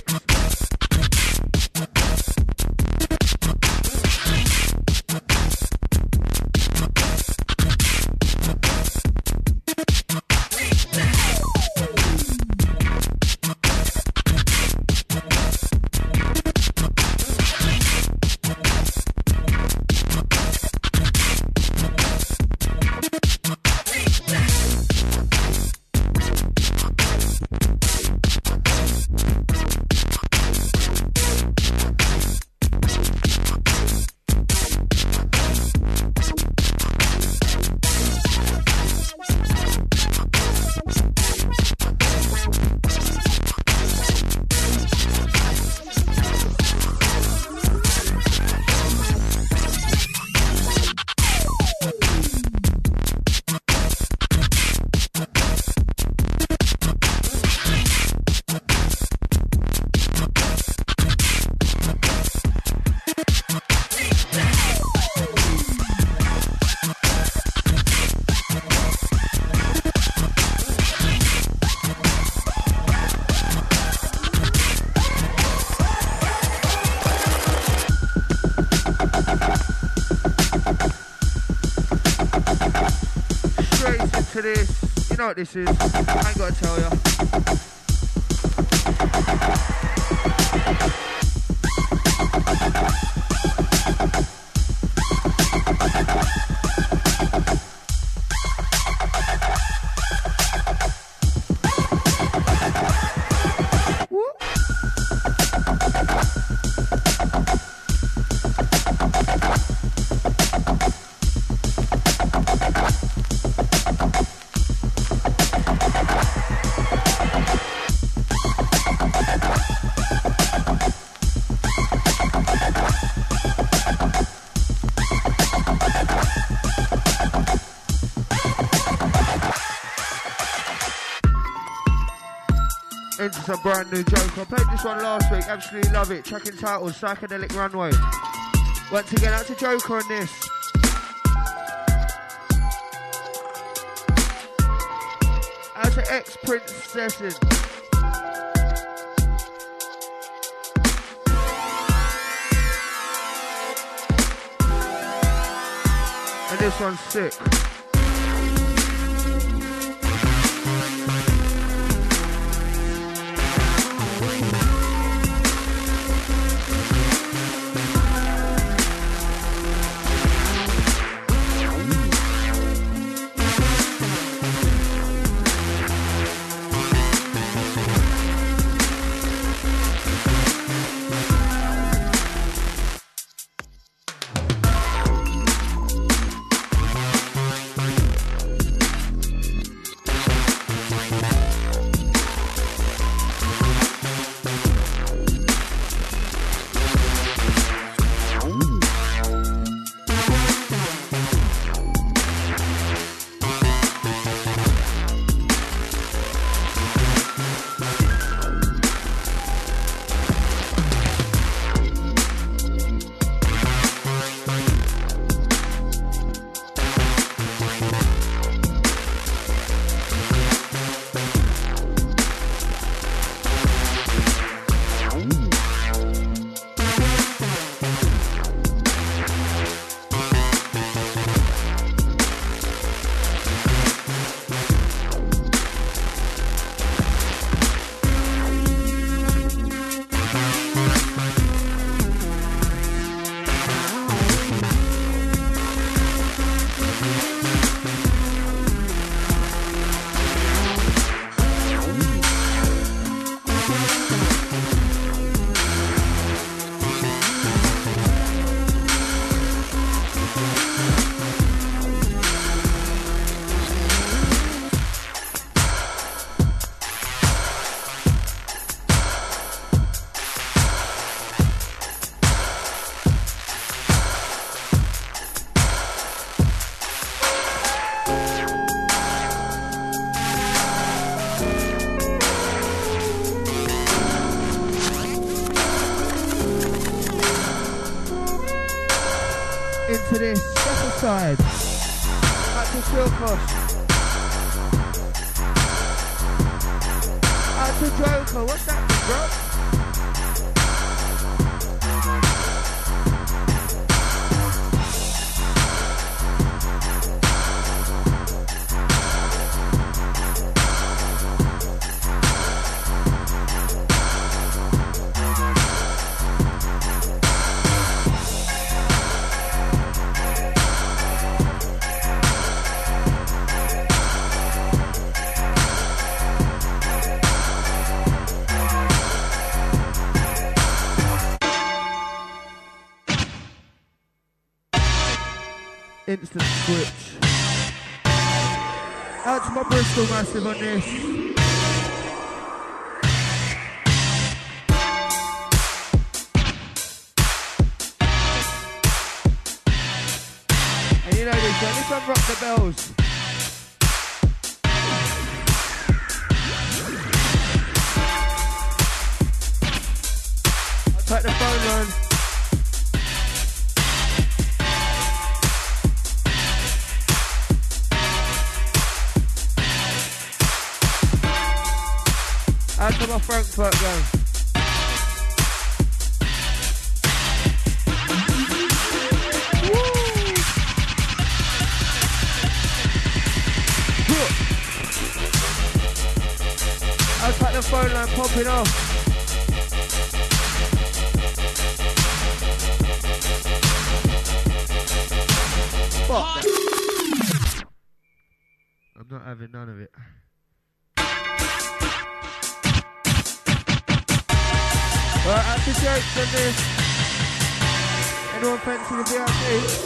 [SPEAKER 2] into this. You know what this is. I ain't gotta tell ya. Into some brand new joke. I played this one last week, absolutely love it. Track entitled Psychedelic Runway. Once again, out to Joker on this. Out to Ex-Princesses. And this one's sick. Into this, step aside. Back to Silkos. Out to Joker, what's that, bro? Instant switch. Out to my Bristol Massive on this. And you know this one, this one rock the bells. I'll take the phone line. Out to my Frankfurt gang. Woo! phone line popping off. Fuck that. I'm not having none of it. Alright, out to Jake on this. Anyone fancy the V I P?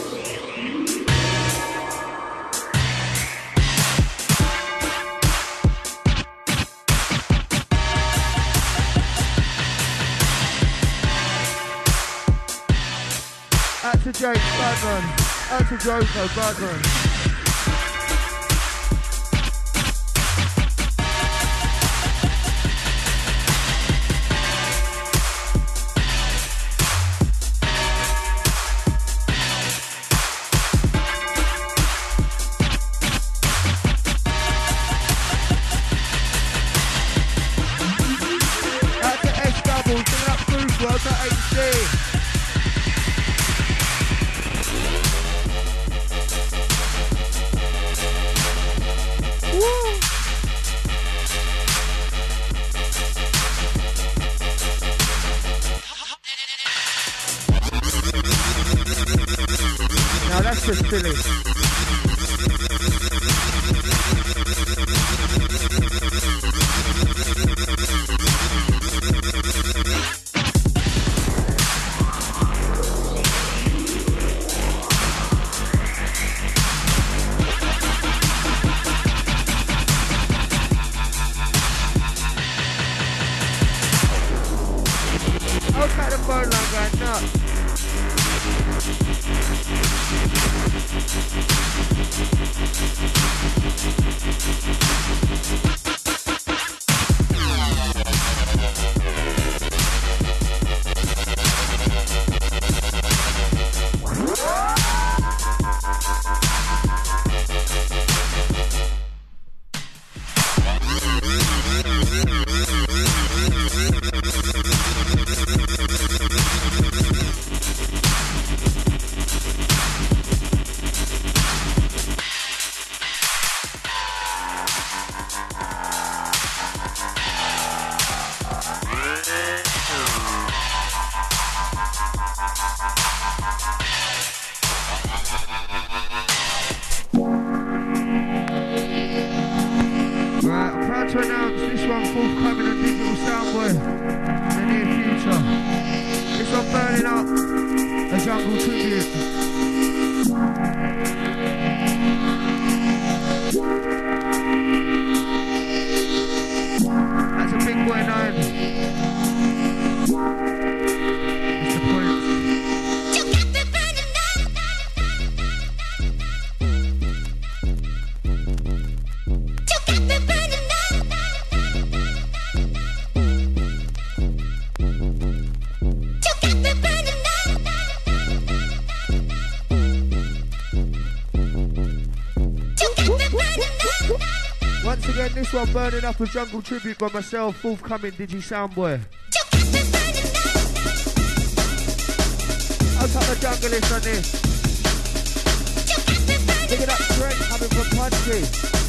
[SPEAKER 2] Out to Jake, bad man. Out to Joko, bad man. Out to S Double, bring up Bruce, well to H D. Now that's just silly. Okay, the phone line going nuts. Right, I'm proud to announce this one forthcoming on Digital Soundboy in the near future. This one burning up, a jungle tribute. That's a big boy nine. It's the point. Once again, this one burning up a jungle tribute by myself, forthcoming Digi Soundboy. I'll take the junglist on this. Look at that Trent coming from Punchy.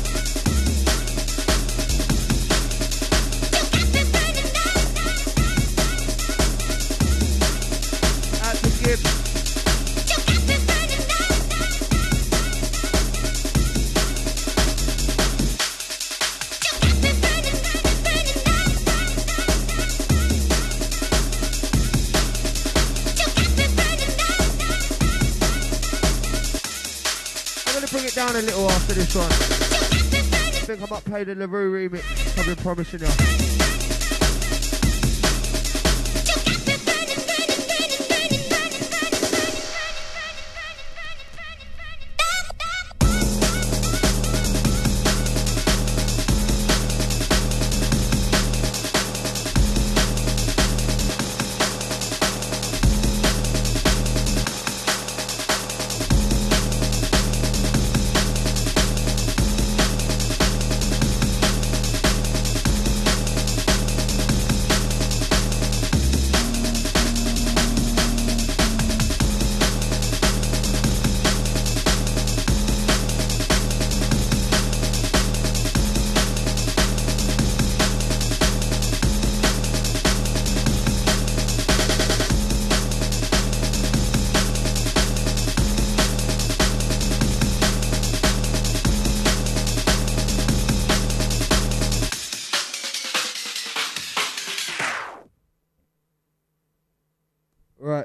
[SPEAKER 2] Out to Gibbs. Bring it down a little after this one. I think I might play the LaRue remix, I've been promising you.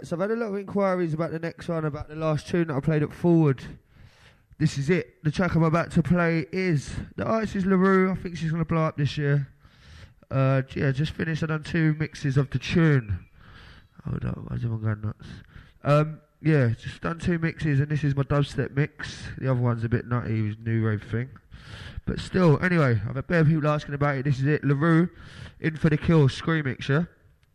[SPEAKER 2] Right, so I've had a lot of inquiries about the next one, about the last tune that I played at Forward. This is it. The track I'm about to play is, the artist is LaRue. I think she's going to blow up this year. Uh, yeah, just finished. I've done two mixes of the tune. Hold on, why is everyone going nuts? Um, yeah, just done two mixes, and this is my dubstep mix. The other one's a bit nutty, it was new rave thing. But still, anyway, I've had bare people asking about it. This is it. LaRue, In For The Kill, Scream Mix, yeah?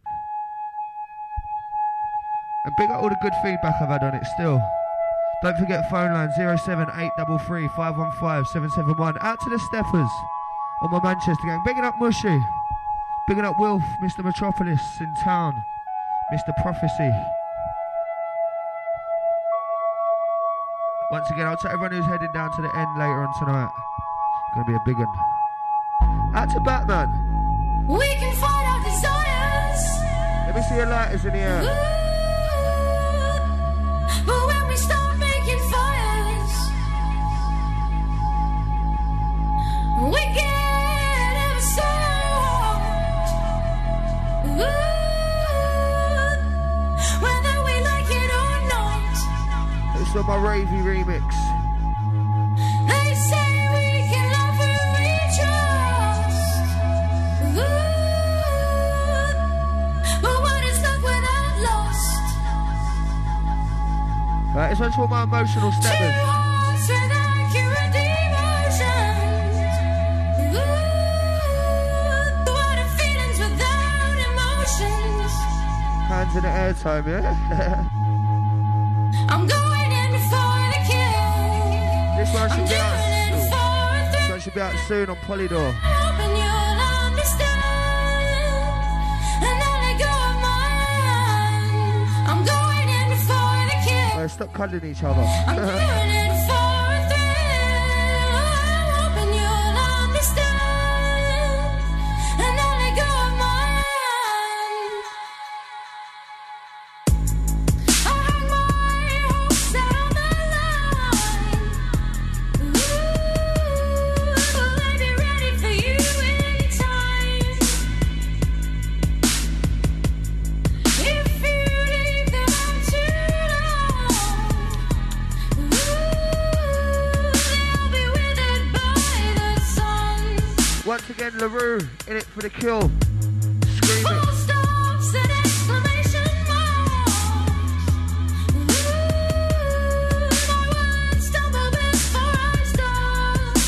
[SPEAKER 2] And big up all the good feedback I've had on it still. Don't forget phone line zero seven eight three three, five one five, seven seven one. Out to the Steppers on my Manchester gang. Bigging up Mushy. Bigging up Wilf, Mister Metropolis in town. Mister Prophecy. Once again, I'll tell everyone who's heading down to the end later on tonight. Gonna be a big one. Out to Batman.
[SPEAKER 11] We can find our desires.
[SPEAKER 2] Let me see your lighters in the air.
[SPEAKER 11] Ooh. But when we start making fires, we get ever so hot. Ooh. Whether we like it or not.
[SPEAKER 2] It's on my Ravey remix.
[SPEAKER 11] They say we can love who we trust. Ooh. But what is love without lust?
[SPEAKER 2] Right, this one's for my emotional steppers.
[SPEAKER 11] Two hearts with accurate emotions. Ooh, what are feelings without emotions?
[SPEAKER 2] Hands in the air time, yeah?
[SPEAKER 11] I'm going in for the kill.
[SPEAKER 2] This one should
[SPEAKER 11] I'm
[SPEAKER 2] be out
[SPEAKER 11] doing it
[SPEAKER 2] soon.
[SPEAKER 11] for a
[SPEAKER 2] This
[SPEAKER 11] thrill.
[SPEAKER 2] one should be out soon on Polydor.
[SPEAKER 11] Hoping you'll understand. And I'll let go of my hand. I'm going in for the kill.
[SPEAKER 2] Right, stop cuddling each other.
[SPEAKER 11] I'm doing it for a thrill. I'm hoping you'll understand. And I'll let go of my hand. I hung my hopes out on the line. Ooh, will I be ready for you in time? If you leave them out too long, ooh, they'll be withered by the sun.
[SPEAKER 2] Once again, LaRue, in it for the kill. Scream
[SPEAKER 11] Full
[SPEAKER 2] it.
[SPEAKER 11] stops and exclamation marks. Ooh, my words stumble before I start.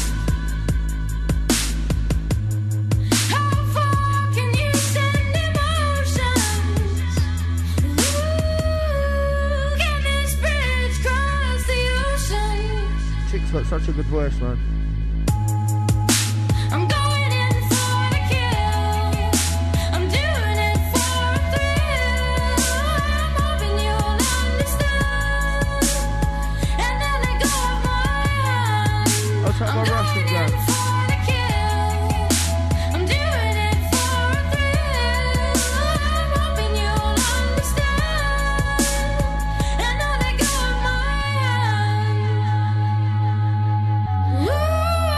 [SPEAKER 11] How far can you send emotions? Ooh, can this bridge cross the ocean?
[SPEAKER 2] Chick's got such a good voice, man.
[SPEAKER 11] I'm going in for the kill. I'm doing it for a thrill. I'm hoping you'll understand. And I'll let go of my hand.
[SPEAKER 2] I'll take my
[SPEAKER 11] I'm
[SPEAKER 2] Russian
[SPEAKER 11] going in
[SPEAKER 2] gun.
[SPEAKER 11] for the kill. I'm doing it for a thrill. I'm hoping you'll understand. And I'll let go of my hand. Ooh.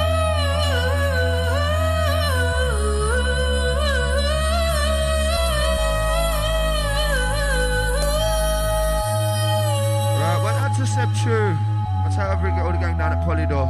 [SPEAKER 2] Right, well, that's a Seb True. That's how I bring it all the gang down at Polydor.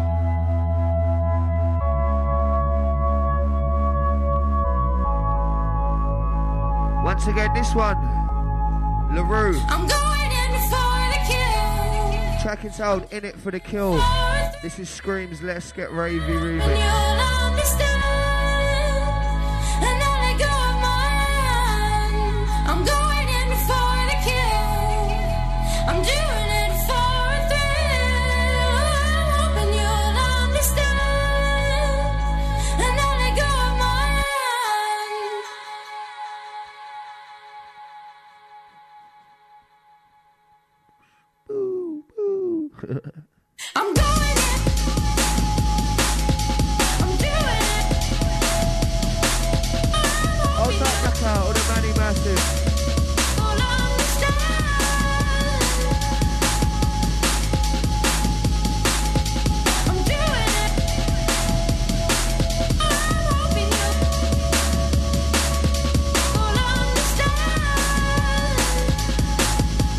[SPEAKER 2] Once again, this one, LaRue.
[SPEAKER 11] I'm going in for the kill.
[SPEAKER 2] Track entitled In It For The Kill. This is Scream's Let's Get Ravey
[SPEAKER 11] And
[SPEAKER 2] remix.
[SPEAKER 11] you'll understand. And I'll let go of my hand. I'm going in for the kill. I'm doing it for a thrill. I'm hoping you'll understand. And I'll let go of my hand.
[SPEAKER 2] Boo, boo.
[SPEAKER 11] I'm going in. I'm doing it.
[SPEAKER 2] Hold that back out, all the Manny Massive.
[SPEAKER 11] You'll understand. I'm doing it. I'm hoping you'll understand.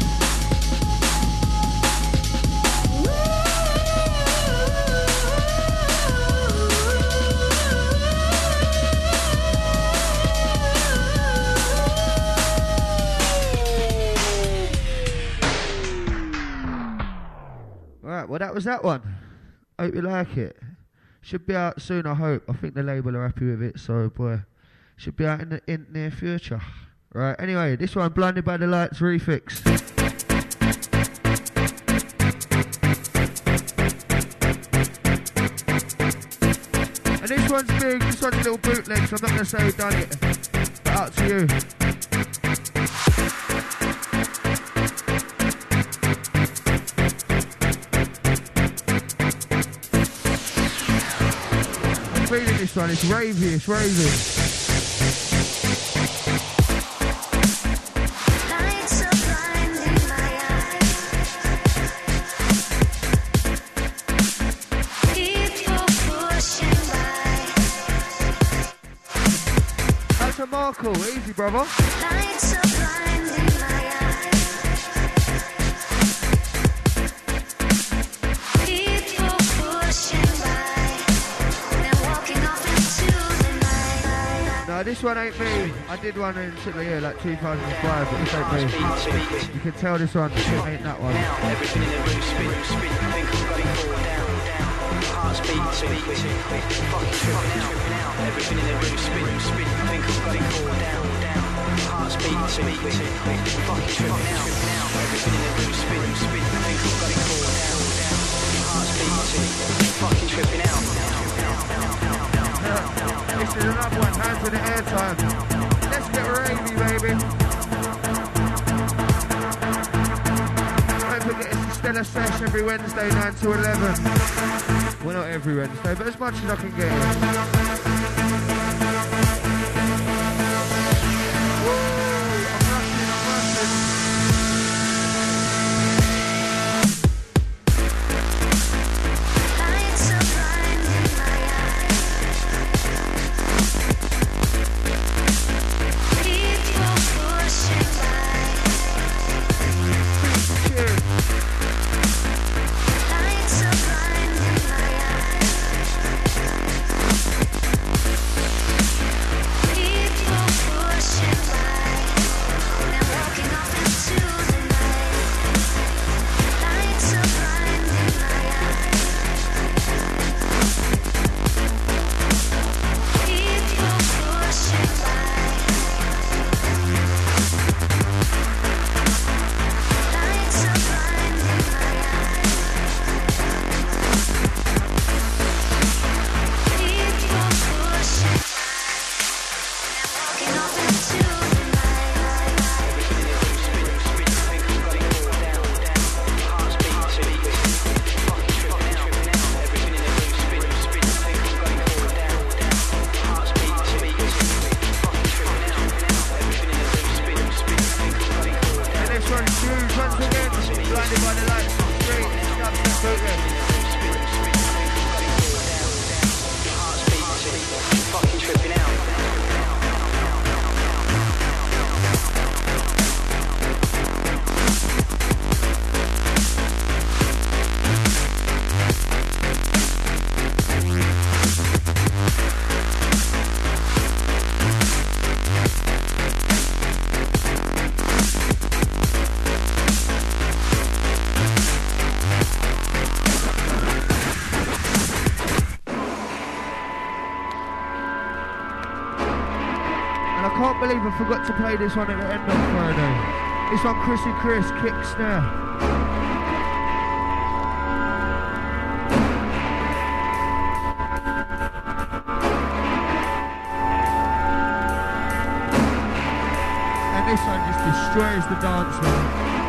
[SPEAKER 2] Right, well that was that one. Hope you like it. Should be out soon, I hope. I think the label are happy with it, so boy, should be out in the in near future. Right, anyway, this one, Blinded by the Lights Refix. And this one's big, this one's a little bootleg, so I'm not going to say who done it. But out to you. I'm feeling this one, it's ravey, it's ravey. Markle, easy brother. Lights are blinding my eyes. People pushing by, then walking off into the night. No, this one ain't me. I did one in yeah, like two thousand five, but this ain't me. You can tell this one ain't that one. Everything in the room spin, spin, think I'm going fall down, down. Heart speed, speed, speed, fucking tripping out, now. Everything in the room spin, spin, think I'm going fall down, down. Heart speed, speed, speed, fucking tripping out, now. Everything in the room spin, spin, think I'm going fall down, down. Heart speed, speed, fucking tripping out, now, now, now, now, now. This is another one, hands in the air time. Let's get ravey, baby. Don't forget it's a Stellar Sesh every Wednesday, nine to eleven. Well, not every Wednesday, but as much as I can get. Woo! I'm rushing, I'm rushing. Lights are blinding my eyes. People pushing by. Cheers. Lights are blinding my eyes. People pushing by, then walking off into the night. Lights are blinding my eyes. People pushing by. Lights are blinding my eyes. People pushing by, then walking off into the night. Everything in the room spin, spin, think I'm going fall down, down. Heart speed, speed, fucking tripping out, now. Everything in the room spin, spin, think I'm going fall down, down. Heart speed, speed, fucking tripping out, now. Everything in the room spin, spin, think I'm going fall down. And this one's huge once again, Blinded by the Lights, straight, up to bootleg. Fucking tripping out. And I can't believe I forgot to play this one at the end of Friday. This one, Chrissy Chris, kick snare. And this one just destroys the dance floor.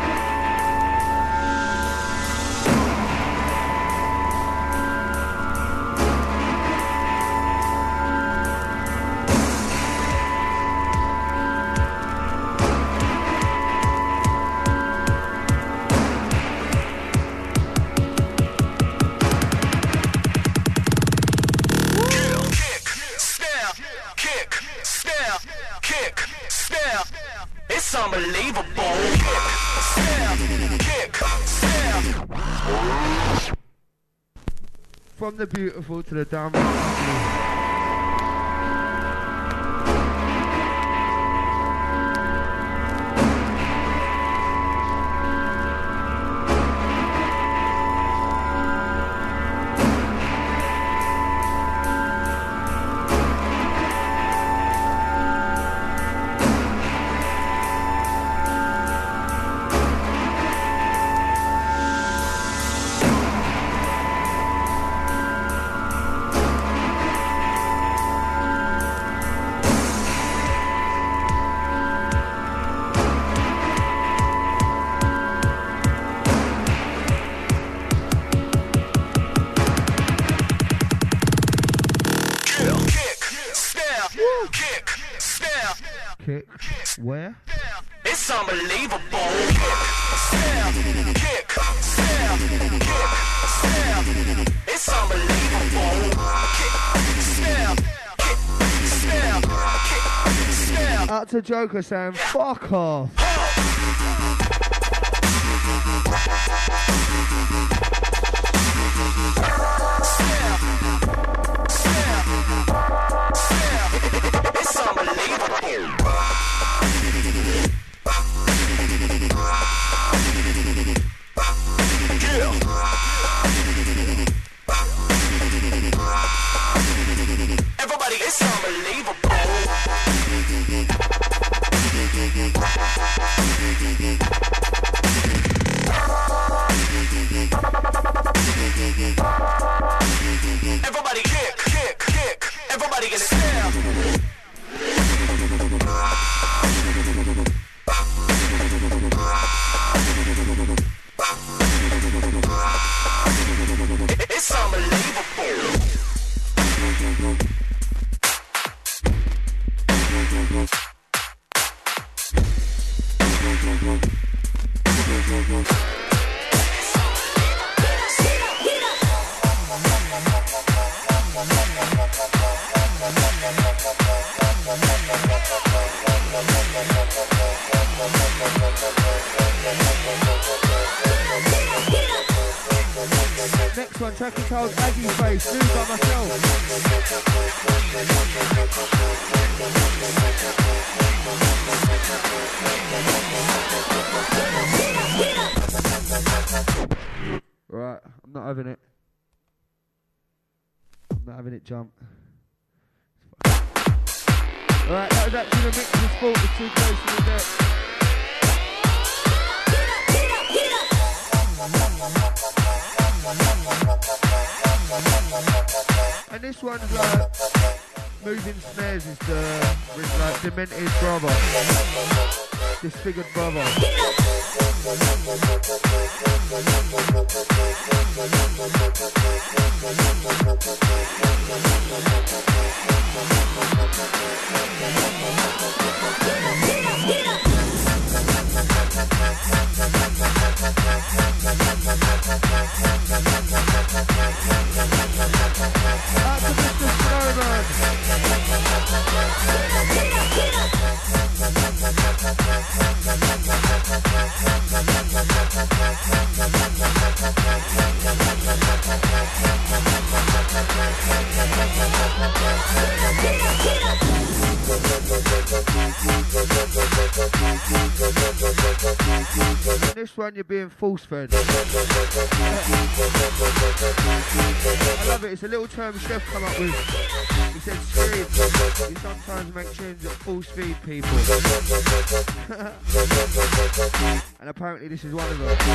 [SPEAKER 2] From the beautiful to the downright ugly. kick. Where?
[SPEAKER 8] It's unbelievable. Kick, snap, kick, snap, kick, snap. It's unbelievable. Kick, snap, kick, snap, kick, snap.
[SPEAKER 2] Out to Joker saying, fuck off.
[SPEAKER 8] It's unbelievable. Everybody, it's unbelievable. Everybody kick, kick, kick. Everybody get snap. It's unbelievable.
[SPEAKER 2] Next one, track entitled Aggie Face, new by myself. Right, I'm not having it. I'm not having it jump. Alright, that was actually the mixer's fault, it's too close to the deck. And this one's like moving snares is the with like demented brother, disfigured brother. Out to Mister Snowman. This one you're being force-fed. I love it, it's a little term Chef come up with. He said, Scream, you sometimes make tunes that force-feed people. And apparently this is one of them.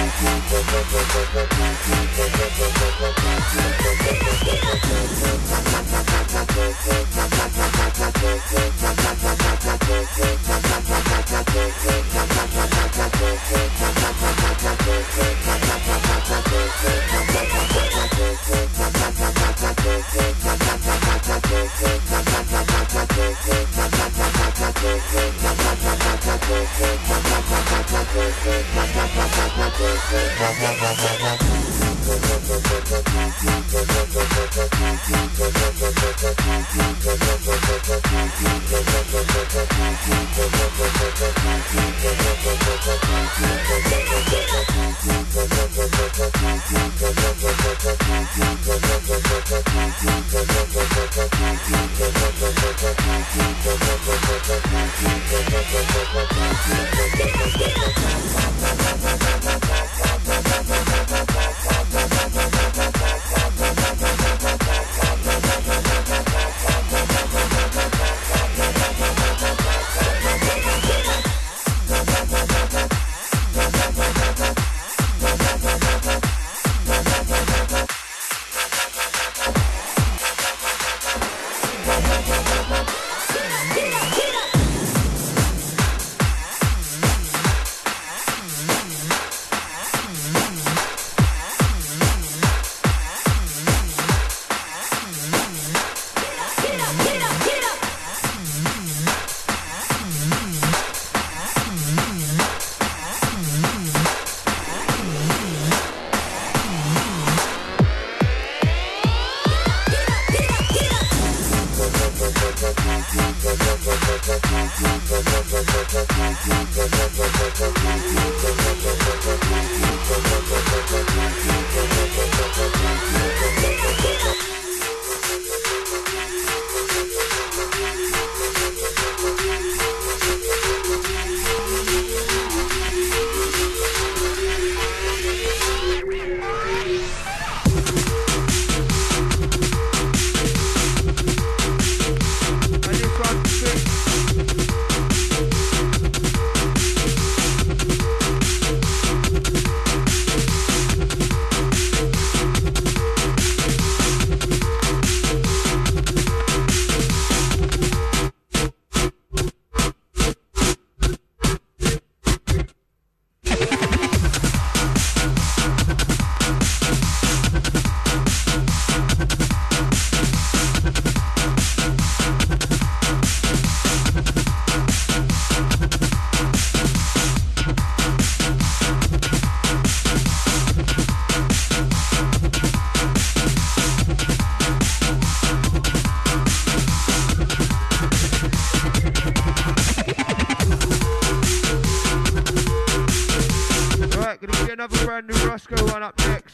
[SPEAKER 2] Roscoe one up next.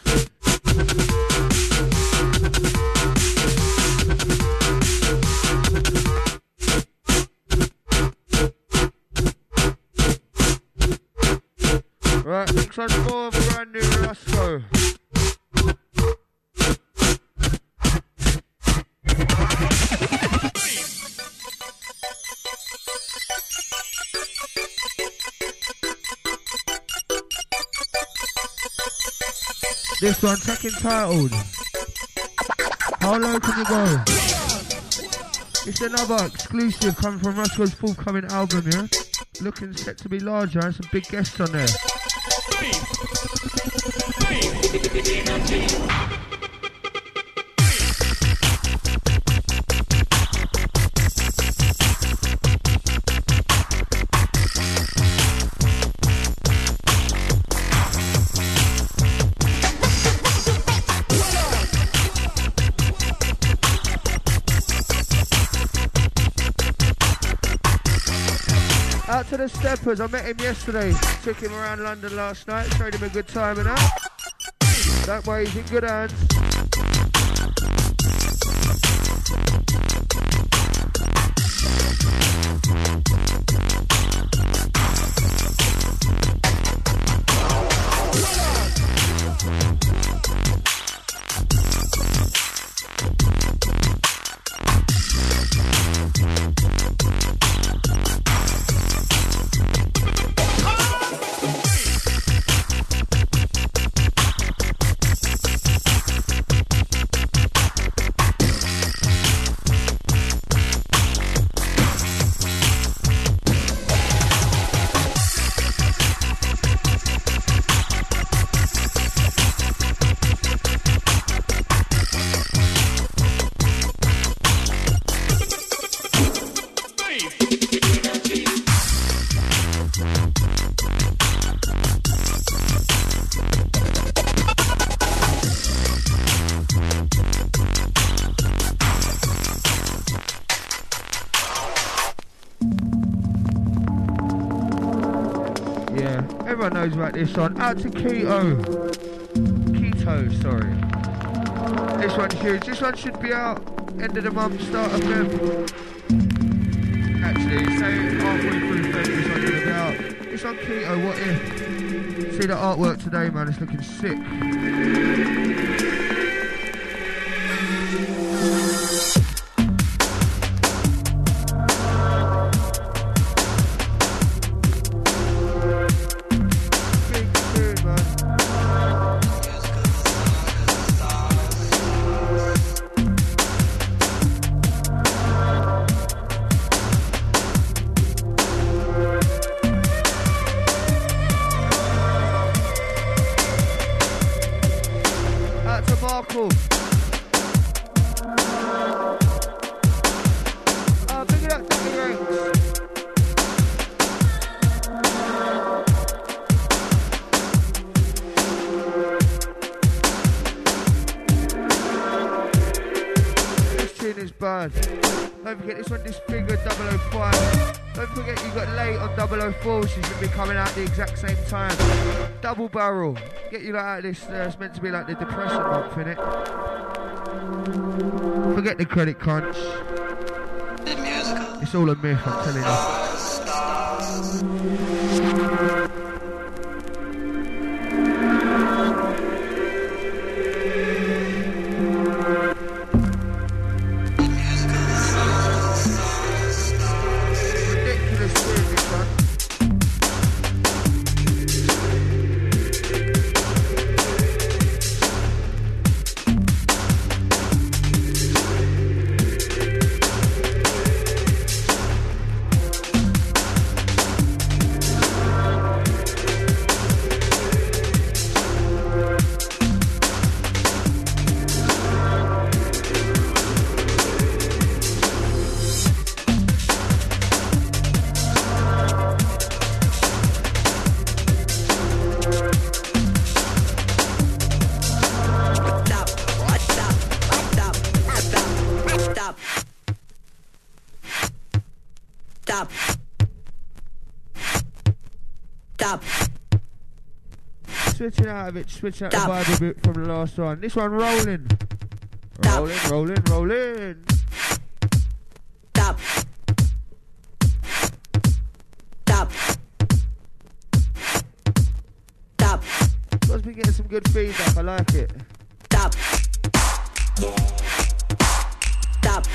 [SPEAKER 2] Right, next one's more brand new Roscoe. This one, track entitled How Low Can You Go? It's another exclusive coming from Roscoe's forthcoming album, yeah? Looking set to be larger and some big guests on there. Out to the Steppers, I met him yesterday, took him around London last night, showed him a good time and that. Don't worry, he's in good hands. Everyone knows about this one. Out to Keto. Keto, sorry. This one's huge. This one should be out end of the month, start of Feb. Actually, say halfway through Feb, this one's gonna be out. This one Keto, what if? See the artwork today, man, it's looking sick. Don't forget this one disfigured double oh five. Don't forget you got late on double oh four, she's going to be coming out at the exact same time. Double barrel. Get you like out of this, uh, it's meant to be like the depression month, innit? Forget the credit crunch. It's all a myth, I'm telling you. switching out of it, switching out the vibe a bit from the last one. This one rolling. Rolling, rolling, rolling.
[SPEAKER 8] Stop. Stop. Stop.
[SPEAKER 2] Must be getting some good feedback, I like it.
[SPEAKER 8] Stop. Stop.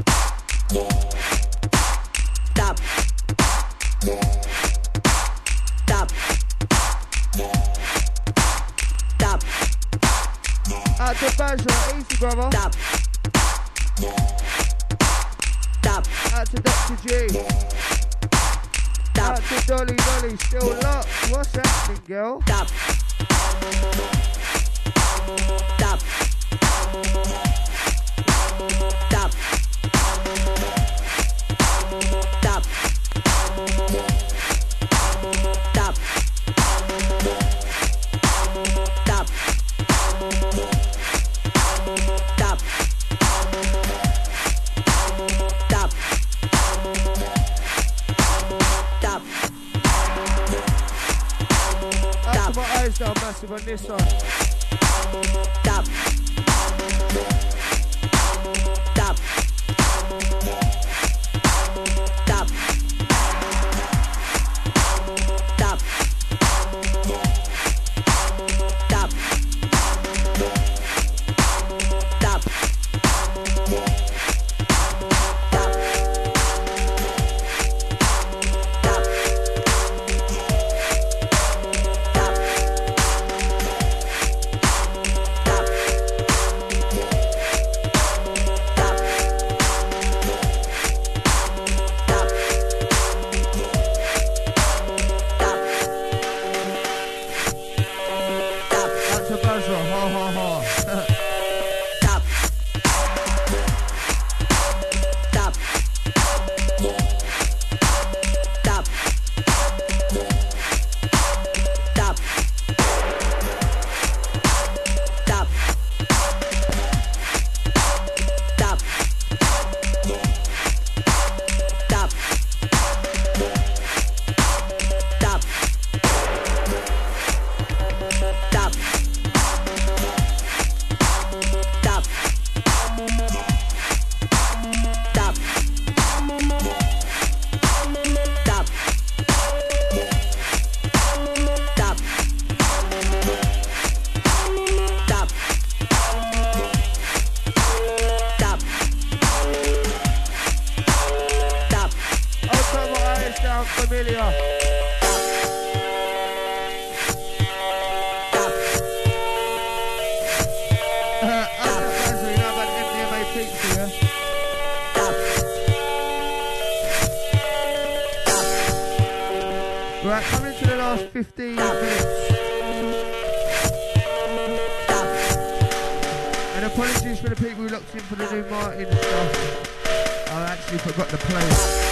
[SPEAKER 8] Stop. Stop. Stop.
[SPEAKER 2] Out to Bazra, easy brother.
[SPEAKER 8] Stop. Stop.
[SPEAKER 2] Out to Doctor G.
[SPEAKER 8] Stop.
[SPEAKER 2] Out to Dolly Dolly, still locked. What's happening, girl?
[SPEAKER 8] Stop. Stop. Stop. Stop. Stop. Stop. Stop. Stop. Stop.
[SPEAKER 2] Out to my eyes down massive on this one.
[SPEAKER 8] Stop. Stop. Stop. Stop. Stop. Stop.
[SPEAKER 2] Out to Bazra, ha ha ha.
[SPEAKER 8] Stop. Stop. Stop. Stop. Stop. Stop. Stop. Stop. Stop. Stop. Stop. Stop. Stop. Stop. Stop. Stop.
[SPEAKER 2] I'll turn my eyes down, familiar. Uh, out to Bazra, you know about the M D M A pizza, yeah? Right, coming to the last fifteen minutes. And apologies for the people who locked in for the new Martin stuff. I actually forgot to play it.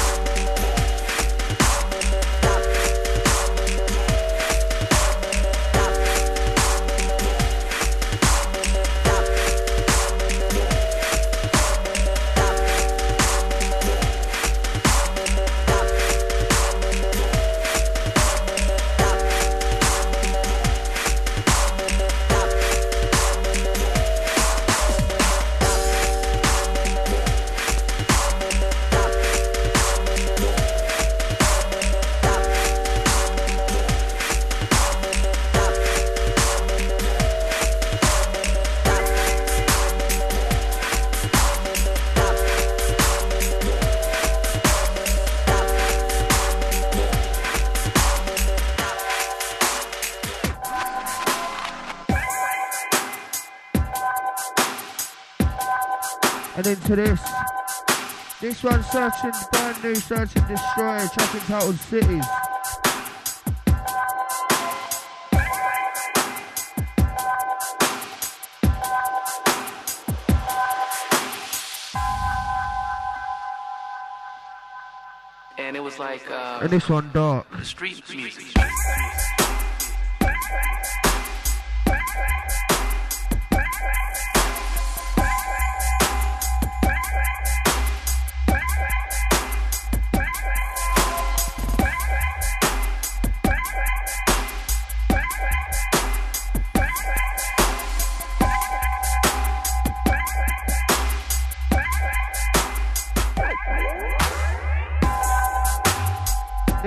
[SPEAKER 2] And into this. This one, Searching, brand new Search and Destroy, track entitled Cities.
[SPEAKER 3] And it was like uh,
[SPEAKER 2] And this one, Dark.
[SPEAKER 3] street music.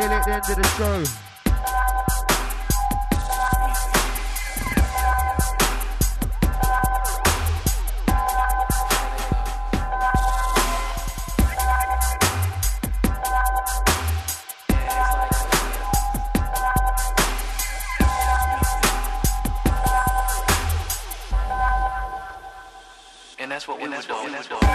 [SPEAKER 2] Nearly at the end of the show.
[SPEAKER 12] And that's what we was doing.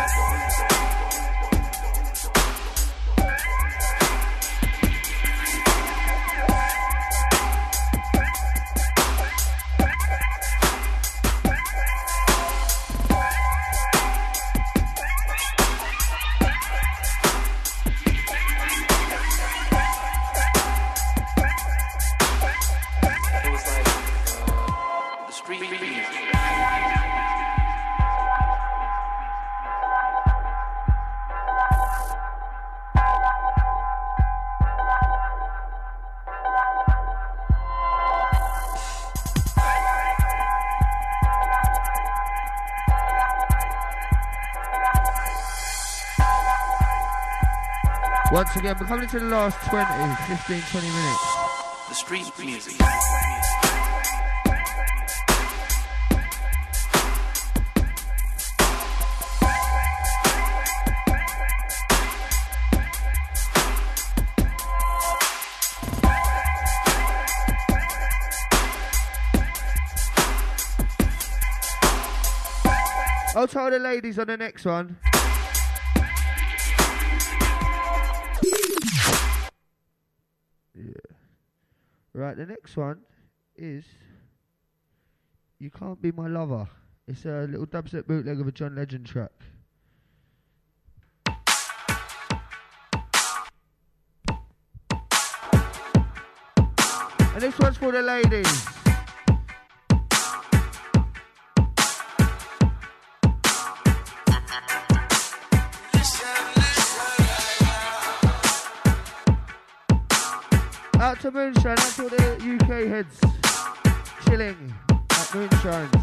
[SPEAKER 2] Once again, we're coming to the last twenty, fifteen, twenty minutes.
[SPEAKER 12] The street music.
[SPEAKER 2] I'll tell the ladies on the next one. Right, the next one is You Can't Be My Lover. It's a little dubstep bootleg of a John Legend track. And this one's for the ladies. Out to Moonshine, that's all the U K heads chilling at Moonshine's.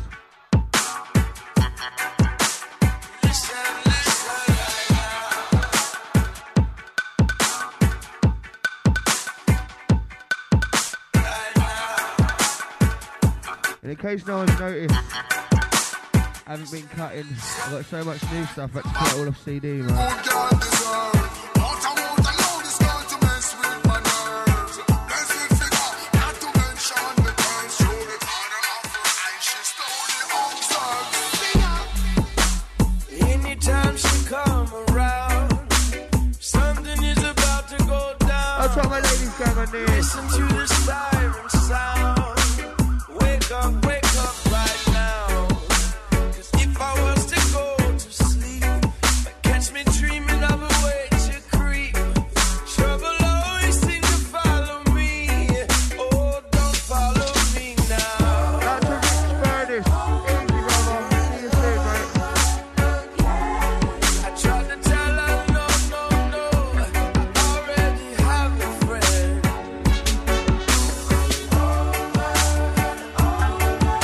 [SPEAKER 2] And in case no one's noticed, I haven't been cutting. I've got so much new stuff, I had to put it all off C D, man.
[SPEAKER 13] Listen to the siren sound. Wake up, wake up right now. 'Cause if I was to go to sleep, catch me dreaming of a way to creep. Trouble always seems to follow me. Oh, don't follow me now.
[SPEAKER 2] That's a rich furnace. Easy, brother. See you soon, mate.
[SPEAKER 13] I tried to tell her no, no, no. I already have a friend.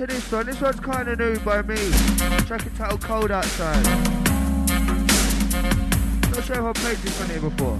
[SPEAKER 2] to this one. This one's kind of new by me. Track entitled Cold Outside. Not sure if I've played this one here before.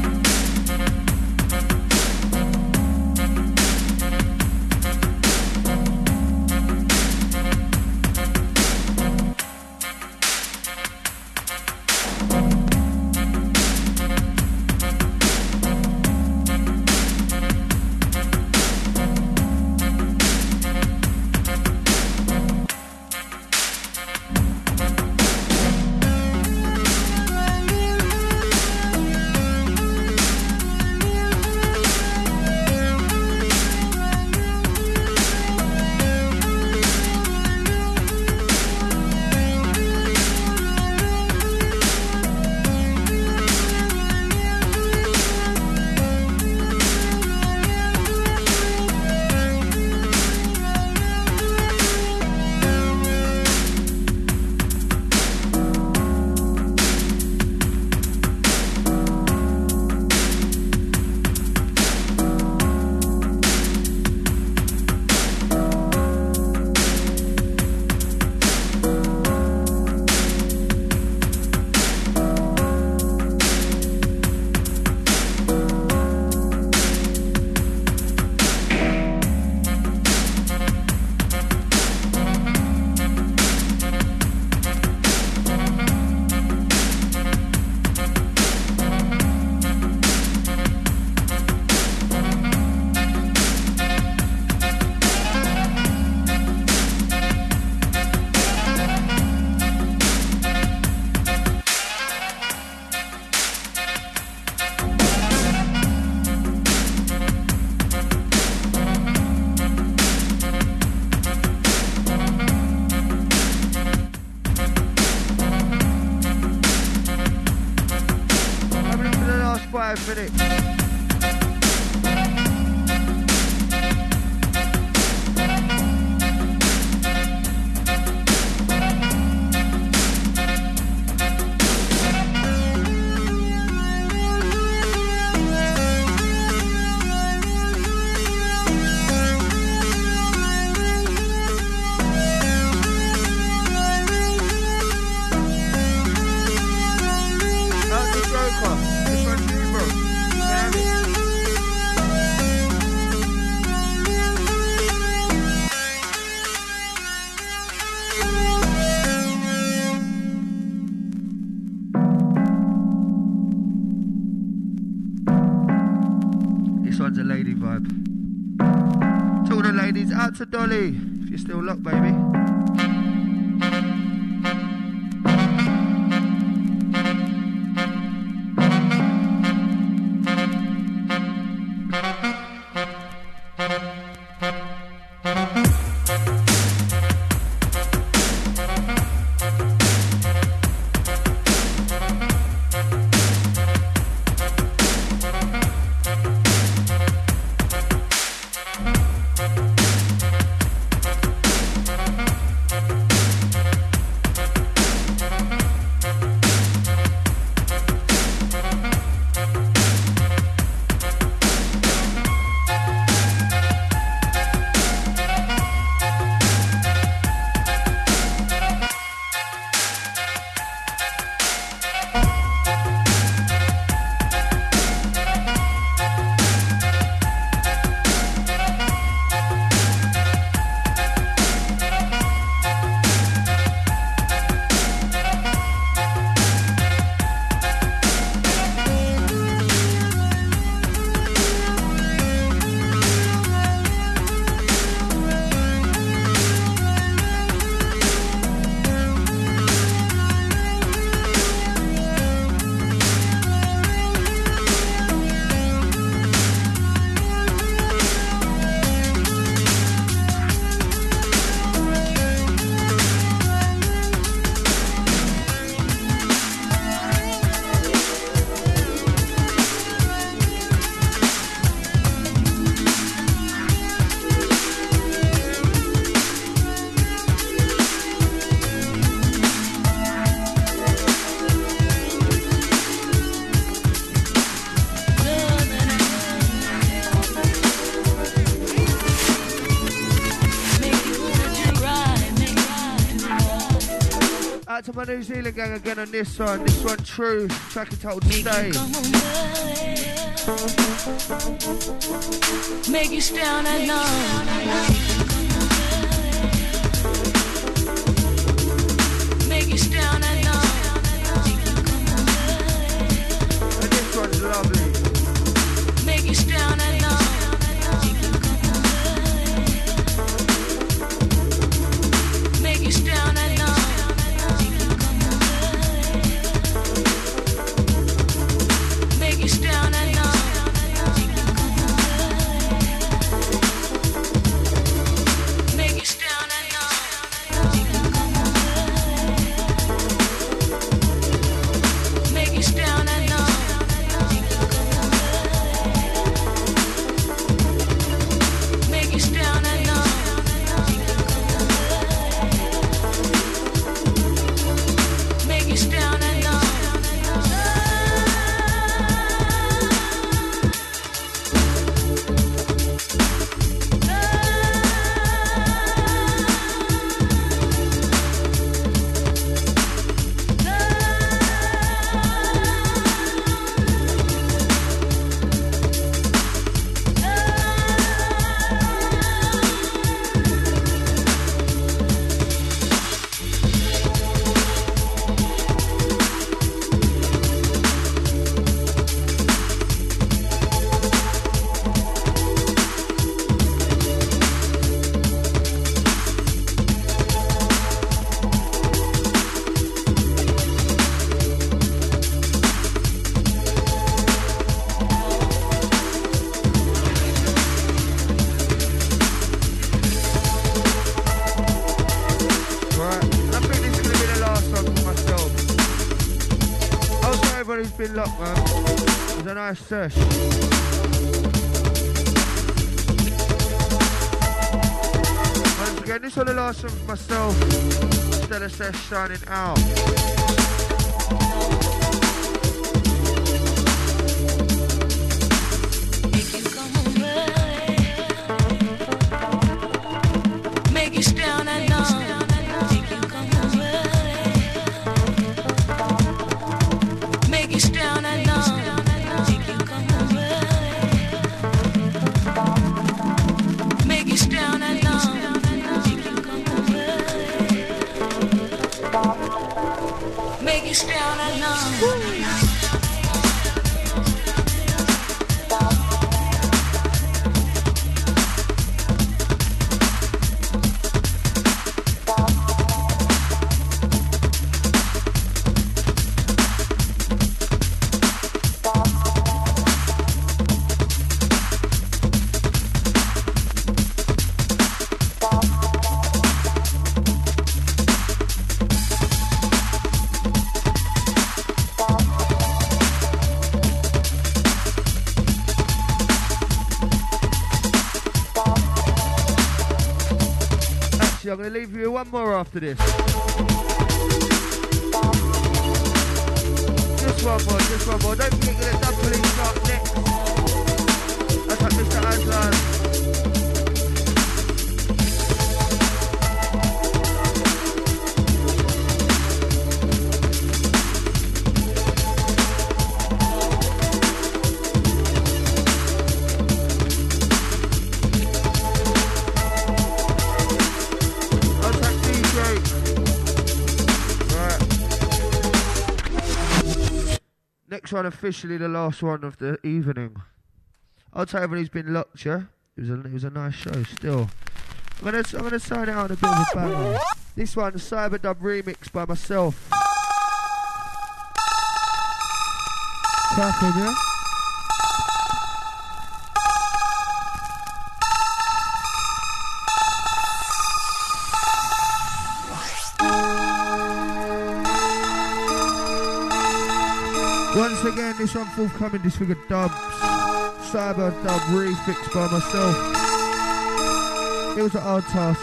[SPEAKER 2] Minutes. To Dolly, if you're still locked, baby. Out to my New Zealand gang again on this one. This one, True. Track entitled Stay.
[SPEAKER 11] Make you stay all night long. Make you stay all night long.
[SPEAKER 2] And this one's lovely.
[SPEAKER 11] Make you stay all night long. Make you stay all night long. Make you stay all night long. Make you stay all night long. Make you stay all night long. Make you stay all night long. Make you stay all night long.
[SPEAKER 2] Been locked, man. It was a nice sesh. Once again, this one the last one for myself. Stella Sesh signing out.
[SPEAKER 11] Make you stay all night long. Make you stay all night long. Make you stay all night long. Make you stay all night long.
[SPEAKER 2] I'm going to leave you with one more after this. Just one more, just one more. Don't forget the dub police start next. That's like Mister Aslan. Next one, officially the last one of the evening. I'll tell everyone who's been locked, yeah? It was a, it was a nice show still. I'm gonna, I'm gonna sign it out a bit of a banger. This one, Cyberdub remix by myself. Cracking, yeah? Once again, this one forthcoming, Disfigured Dubs, Cyber Dub refix by myself. It was a hard task.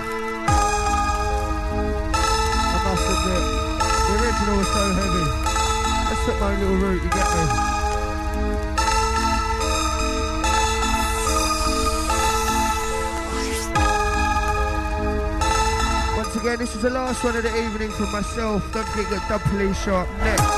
[SPEAKER 2] I must admit, the original was so heavy. Let's took my own little route, you get me? again, this is the last one of the evening for myself. Don't forget, got Dub Police show up next.